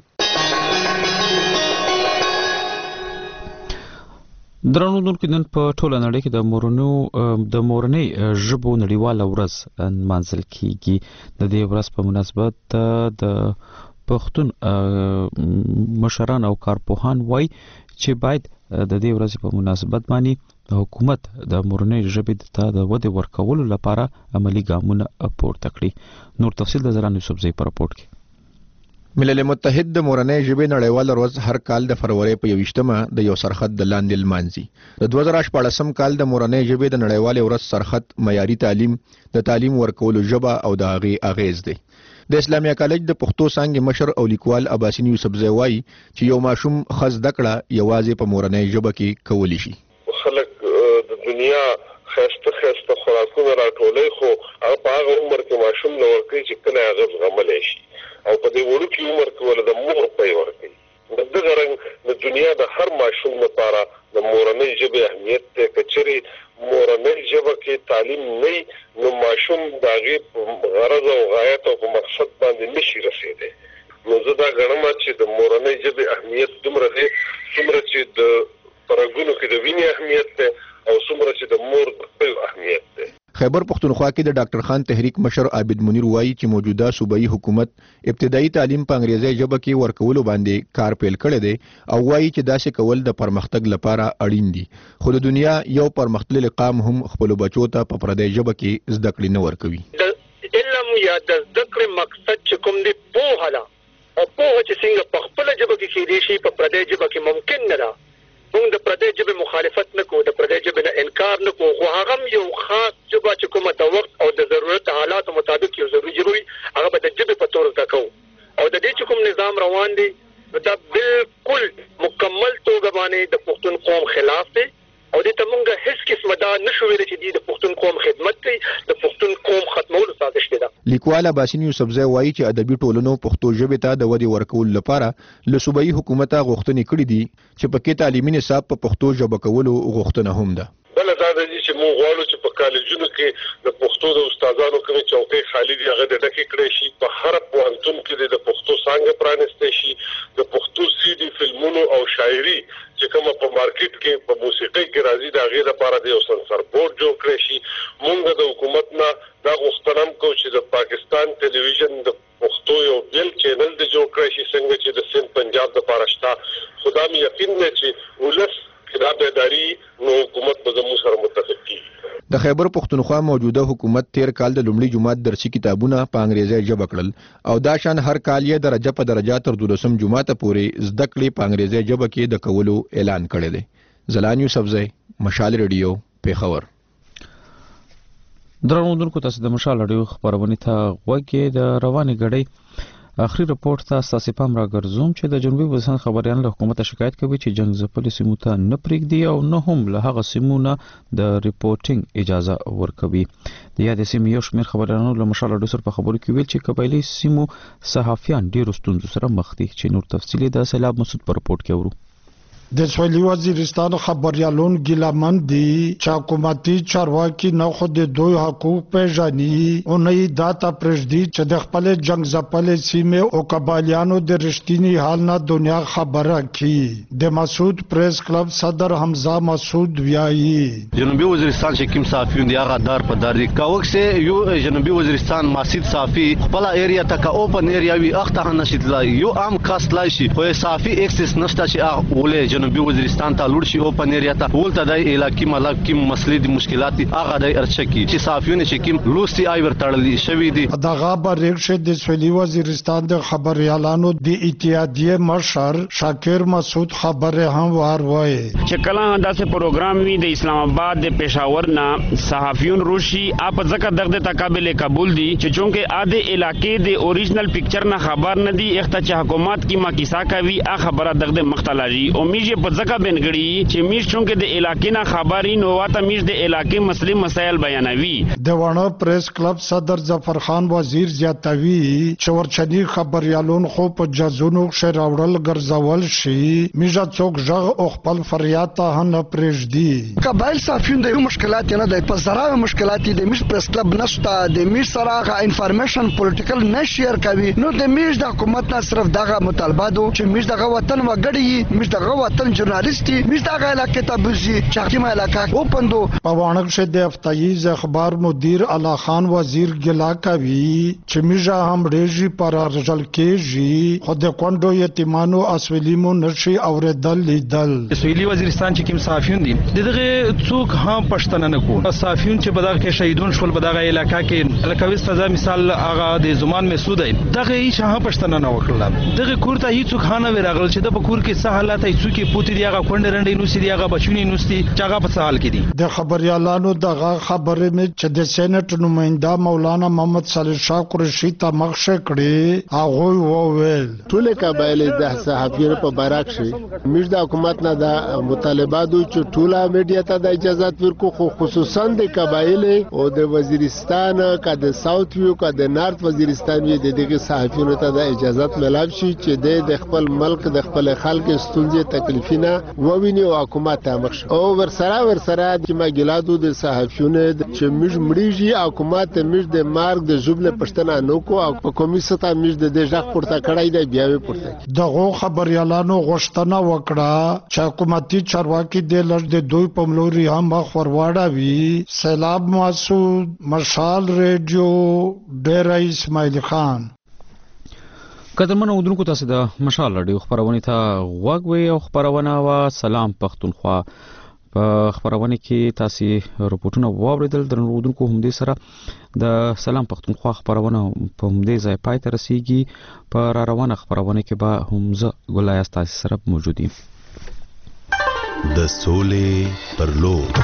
Speaker 1: درنو دونکو نن په ټوله نړۍ کې د مورنۍ ژبو نړیواله ورځ نمانځل کیږي. د دې ورځ په مناسبت د پښتون مشران او کارپوهان وایي چې باید د دې ورځې په مناسبت باندې حکومت د مورنۍ ژبې ته د ودې ورکولو لپاره عملی ګامونه پورته کړي. نور تفصیل د زران یوسفزئی په راپورټ کې.
Speaker 22: ملل متحد د مورنۍ ژبې نړیواله ورځ هر کال د فروری په 21مه د یو سرخط د لاندې لمانځي. د 2014 کال د مورنۍ ژبې د نړیواله ورځ سرخط معیاري تعلیم، د تعلیم ورکولو ژبه او د هغې اغیز دی. د اسلامیا کالج د پښتو څانګې مشر او لیکوال عباسین یوسفزئی وایي چې یو ماشوم خز دکړه یوازې په مورنۍ ژبه کې کولی شي.
Speaker 4: خلک د دنیا خسته خوراکونه راټولوي، خو هغه په هغه عمر کې ماشوم نه ورکوي چې کله هغه زغملی شي، او په دې وړوکي عمر کې ول د مور پی ورکوي. د دغه رنګ د دنیا د هر ماشوم لپاره د مورنۍ ژبې اهمیت دی. که چېرې مورنۍ ژبه کې تعلیم نه نو ماشوم د هغې په غرض او غایت او په مقصد باندې نشي رسېدی. نو زه دا ګڼم چې د مورنۍ ژبې اهمیت دومره دی څومره چې د پرګونو کې د وینې اهمیت دی او څومره چې د مور د پی اهمیت دی.
Speaker 22: خیبر پختونخوا کې د ډاکټر خان تحریک مشر عابد منیر وایي چې موجوده صوبایي حکومت ابتدایي تعلیم په انګریزي ژبه کې ورکولو باندې کار پیل کړی دی او وایي چې داسې کول د پرمختګ لپاره اړین دي. خو د دنیا یو پرمختللی قام هم خپل بچو ته په پردۍ ژبه کې زده کړې نه ورکوي.
Speaker 23: د علم یا د زده کړې مقصد چې کوم دی پوهه ده، او پوهه چې څنګه په خپله ژبه کې کېدی شي په پردۍ ژبه کې ممکن نه ده. موږ د پردۍ ژبې مخالفت نه کوو، د پردۍ ژبې نه انکار نه کوو، خو هغه هم یو خاص ژبه چې کومه د وخت او د ضرورت حالاتو مطابق یو ضروري وي، هغه به د ژبې په تور زده کوو. او د دې چې کوم نظام روان دی دا بالکل مکمل توګه باندې د پښتون قوم خلاف دی، او دې ته موږ هیڅ قسمه دا نشو ویلی چې د پښتون قوم خدمت کوي. د پښتون قوم ختمولو سازش دی.
Speaker 22: لیکوال عباسین یوسفزئی وایي چې ادبي ټولنو پښتو ژبې ته د ودې ورکولو لپاره له صوبایي حکومته غوښتنې کړې دي چې پکې تعلیمي نصاب په پښتو ژبه کولو غوښتنه هم ده.
Speaker 4: بله دا د دې چې موږ غواړو چې په کالجونو کې د پښتو د استادانو کومې چوکۍ خالی دي هغه د ډکې کړې شي. په هر پوهنتون کې د پښتو څانګه پرانیستې شي. د پښتو سیدي فلمونو او شاعري چې کومه په مارکیټ کې په موسیقۍ کې راځي د هغې لپاره د یو سنسر بورډ جوړ کړی شي. موږ د حکومت نه دا غوښتنه هم کوو چې د پاکستان ټلویزیون د پښتو یو بل چینل د جوړ کړی شي څنګه چې د سند پنجاب لپاره شته. خو دا مې یقین دی چې ولس کې دا بیداري نو حکومت به زموږ سره متفق کیږي.
Speaker 22: د خیبر پښتونخوا موجوده حکومت 13 کال د لومړي جماعت درسي کتابونه په انګریزي ژبه کړل او دا شان هر کال یې درجه په درجه تر 12 جماعت پورې زده کړې په انګریزي ژبه کې د کولو اعلان کړی دی. زلان یوسفزی، مشال ریډیو، پیښور.
Speaker 1: درنوونکو تاسو د مشال ریډیو خبرونه ته غوږی د رواني غړي اخري رپورت ته تاسو پام راګرځوم چې د جنوبي وزارت خبريان له حکومت شکایت کوي چې جنگ ځپلي سیمو ته نه پرېږدي او نه هم له هغه سیمو نه د ریپورټینګ اجازه ورکوي. د یاد سیمې یو شمېر خبريانو له مشال ریډیو سره په خبرو کې ویل چې قبایلی سیمو صحافیان ډېر ستونزو سره مخ دي چې نور تفصیلی د سیلاب مسعود په رپورت کې ورو.
Speaker 16: د سویلي وزیرستان خبریالون ګیلمن دي چې حکومتي چارواکي نه خود د دوی حقوق پیژني او نه داتا پرېږدي چې د خپل جنگ ځپلې سیمې او قبایلیانو د رښتینی حال نه دنیا خبره کړي. د مسعود پریس کلب صدر حمزه مسعود ویایي
Speaker 6: جنوبي وزیرستان چې کوم صحافیون دي هغه دار په دار دي کاوک سے یو جنوبي وزیرستان ماسید صحافي خپل ایریا تک اوپن ایریا وی اخته نشیدلا یو عام کاست لایشي خو صحافي ایکسس نشته چې هغه ولې جنوبي وزیرستان ته لوړ شي اوپن ایریا ته ولته د علاقې ملک کې مسلې د مشکلات هغه د ارچکی چې صحافیون چې کوم لوستي آی ورتړلې شوی دي.
Speaker 16: دغه بریښه د سویلي وزیرستان د خبريالانو د اتحادیه مشر شاکر مسعود خبره هم وروي
Speaker 7: چې کله داسې پروګرام وي د اسلام آباد د پېښور نه صحافیون روشي اپ ځکه دغه تقابل قبول دي چې چونکه اده علاقې د اوریجنل پکچر نه خبر نه دي اخته چې حکومت کی ما کیسه کوي ا خبره دغه مختلجی او میږي په ځکه بنګړي چې میش چونکه د علاقې نه خبري نو واته میش د علاقې مسلې مسایل بیانوي.
Speaker 16: د وانه پریس کلب صدر ظفر خان وزیر زیاتوي چې ورچنی خبريالون خو په جزونو شراوړل ګرځول شي میژه څوک ژغ او خپل فریاد ته نه پرېږدي.
Speaker 9: قبایل صافین د مشکلات نه د پزراو مشکلات د میش پریس کلب نشته د میش سره انفارمیشن پولیټیکل نه شیر کوي نو د میش د حکومت نه صرف دغه مطالبه دو چې میش دغه وطن وګړي میش دغه وطن ژورنالیسټي میش دغه علاقې ته بوزي چې حکیمه علاقه اوپندو.
Speaker 16: په وانه شه د افتایز اخبار مدیر علا خان وزیر ګلا کوي چې میژه هم ریږي پر ارجل کېږي خو د کونډو یتیمانو اسولیمو نشي اوریدل لیدل.
Speaker 24: سویلي وزیرستان چې کوم صحافیون دي دغه څوک هم پښتنه نه کو صحافیون چې بدغه کې شهیدون شول بدغه علاقې کې لکوي فضا مثال هغه د زمان مسعود دغه هیڅ هم پښتنه نه وکړه دغه کور ته هیڅ خانه ورغل چې د پکور کې څه حالات هیڅ کې پوتې دی هغه کونډه رنډې نو سي دی هغه بچونی نوستي چې هغه په سوال کې دي.
Speaker 16: د خبريالانو دغه خبره مې چې د سېنات نماینده مولانا محمد صالح شاه قریشي ته مخشه کړي هغه وویل
Speaker 25: ټول قبایل د صحافیانو په بیرغ شي موږ د حکومت نه د مطالباتو چې ټوله میډیا ته د اجازه ورکو خو خصوصا د قبایل او د وزیرستان کا د ساوث ویو کا د نارث وزیرستان وی د دغه صحافیانو ته د اجازه ملاب شي چې د خپل ملک د خپل خلک ستونزې تکلیفونه وویني او حکومت ته مخ او ورسره چې مګلادو د صحافیونو چې موږ مړیږي حکومت موږ د مارګ د جبل پښتنه نو کو او په کومي ستا موږ د دژه پورته کړای دی بیا وی پورته
Speaker 16: دغه خبريالانو غوښتنه وکړه چې حکومتي چارواکي د لږ د دوی په ملوري هم خورواړوي. سیلاب مسعود، مشال ریډیو، ډیره اسماعیل خان.
Speaker 1: قدرمن اودونکو تاسو د مشال ریډیو خبرونه ته غوږ وی او خبرونه وا سلام پښتونخوا په خبرونه کې تاسو رپورټونه واوریدل. درنو اودونکو هم دې سره د سلام پښتونخوا خبرونه په هم دې ځای پای ته رسیږي. په روانه خبرونه کې به هم زه ګلای تاسو سره موجود یم.
Speaker 3: د سولې پر لور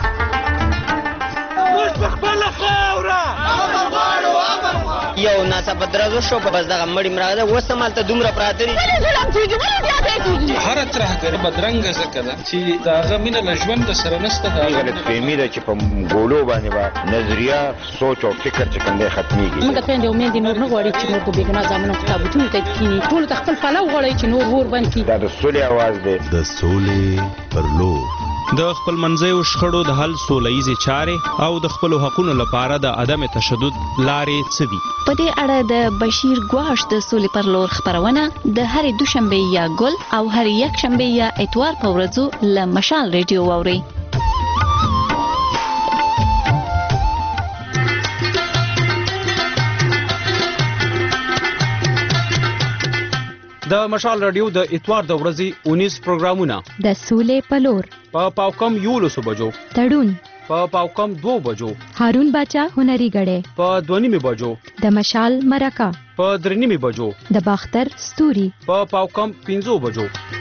Speaker 26: یو ناڅاپه درازو شو په بس دغه مړی مراغه وسه مالته دومره پراته دي
Speaker 27: هر طرح کړه بدرنګ زکه ده چې داغه مینه لژوند سره نسته دا
Speaker 28: غلط فهمي ده چې په ګولو باندې با نظریه سوچ او فکر چې کوم ختميږي.
Speaker 14: موږ ته د امید نور نه غواړي چې نور د بیګنا ځامنو کتابونه ته کینی ټول خپل فلو غواړي چې نور ور باندې
Speaker 28: دا د سولې आवाज ده.
Speaker 3: د سولې پر لور
Speaker 1: د خپل منځیو شخړو د حل سولهییزې چارې او د خپلو حقونو لپاره د عدم تشدد لارې څه دي؟
Speaker 10: په دې اړه د بشیر ګواش د سولې پر لور خبرونه د هرې دوشنبه یا ګل او هرې یکشنبه یا اتوار په ورځو له مشال ریډیو واورئ.
Speaker 1: د مشال رادیو د اتوار د ورځې 19 پروګرامونه
Speaker 8: د سولې په لور
Speaker 1: په پاوکم 11 بجو،
Speaker 8: تړون
Speaker 1: په پاوکم 2 بجو،
Speaker 8: هارون باچا هنري غړې
Speaker 1: په 2:30 بجو،
Speaker 8: د مشال مرکه
Speaker 1: په 3:30 بجو،
Speaker 8: د باختر ستوري
Speaker 1: په پاوکم 15 بجو.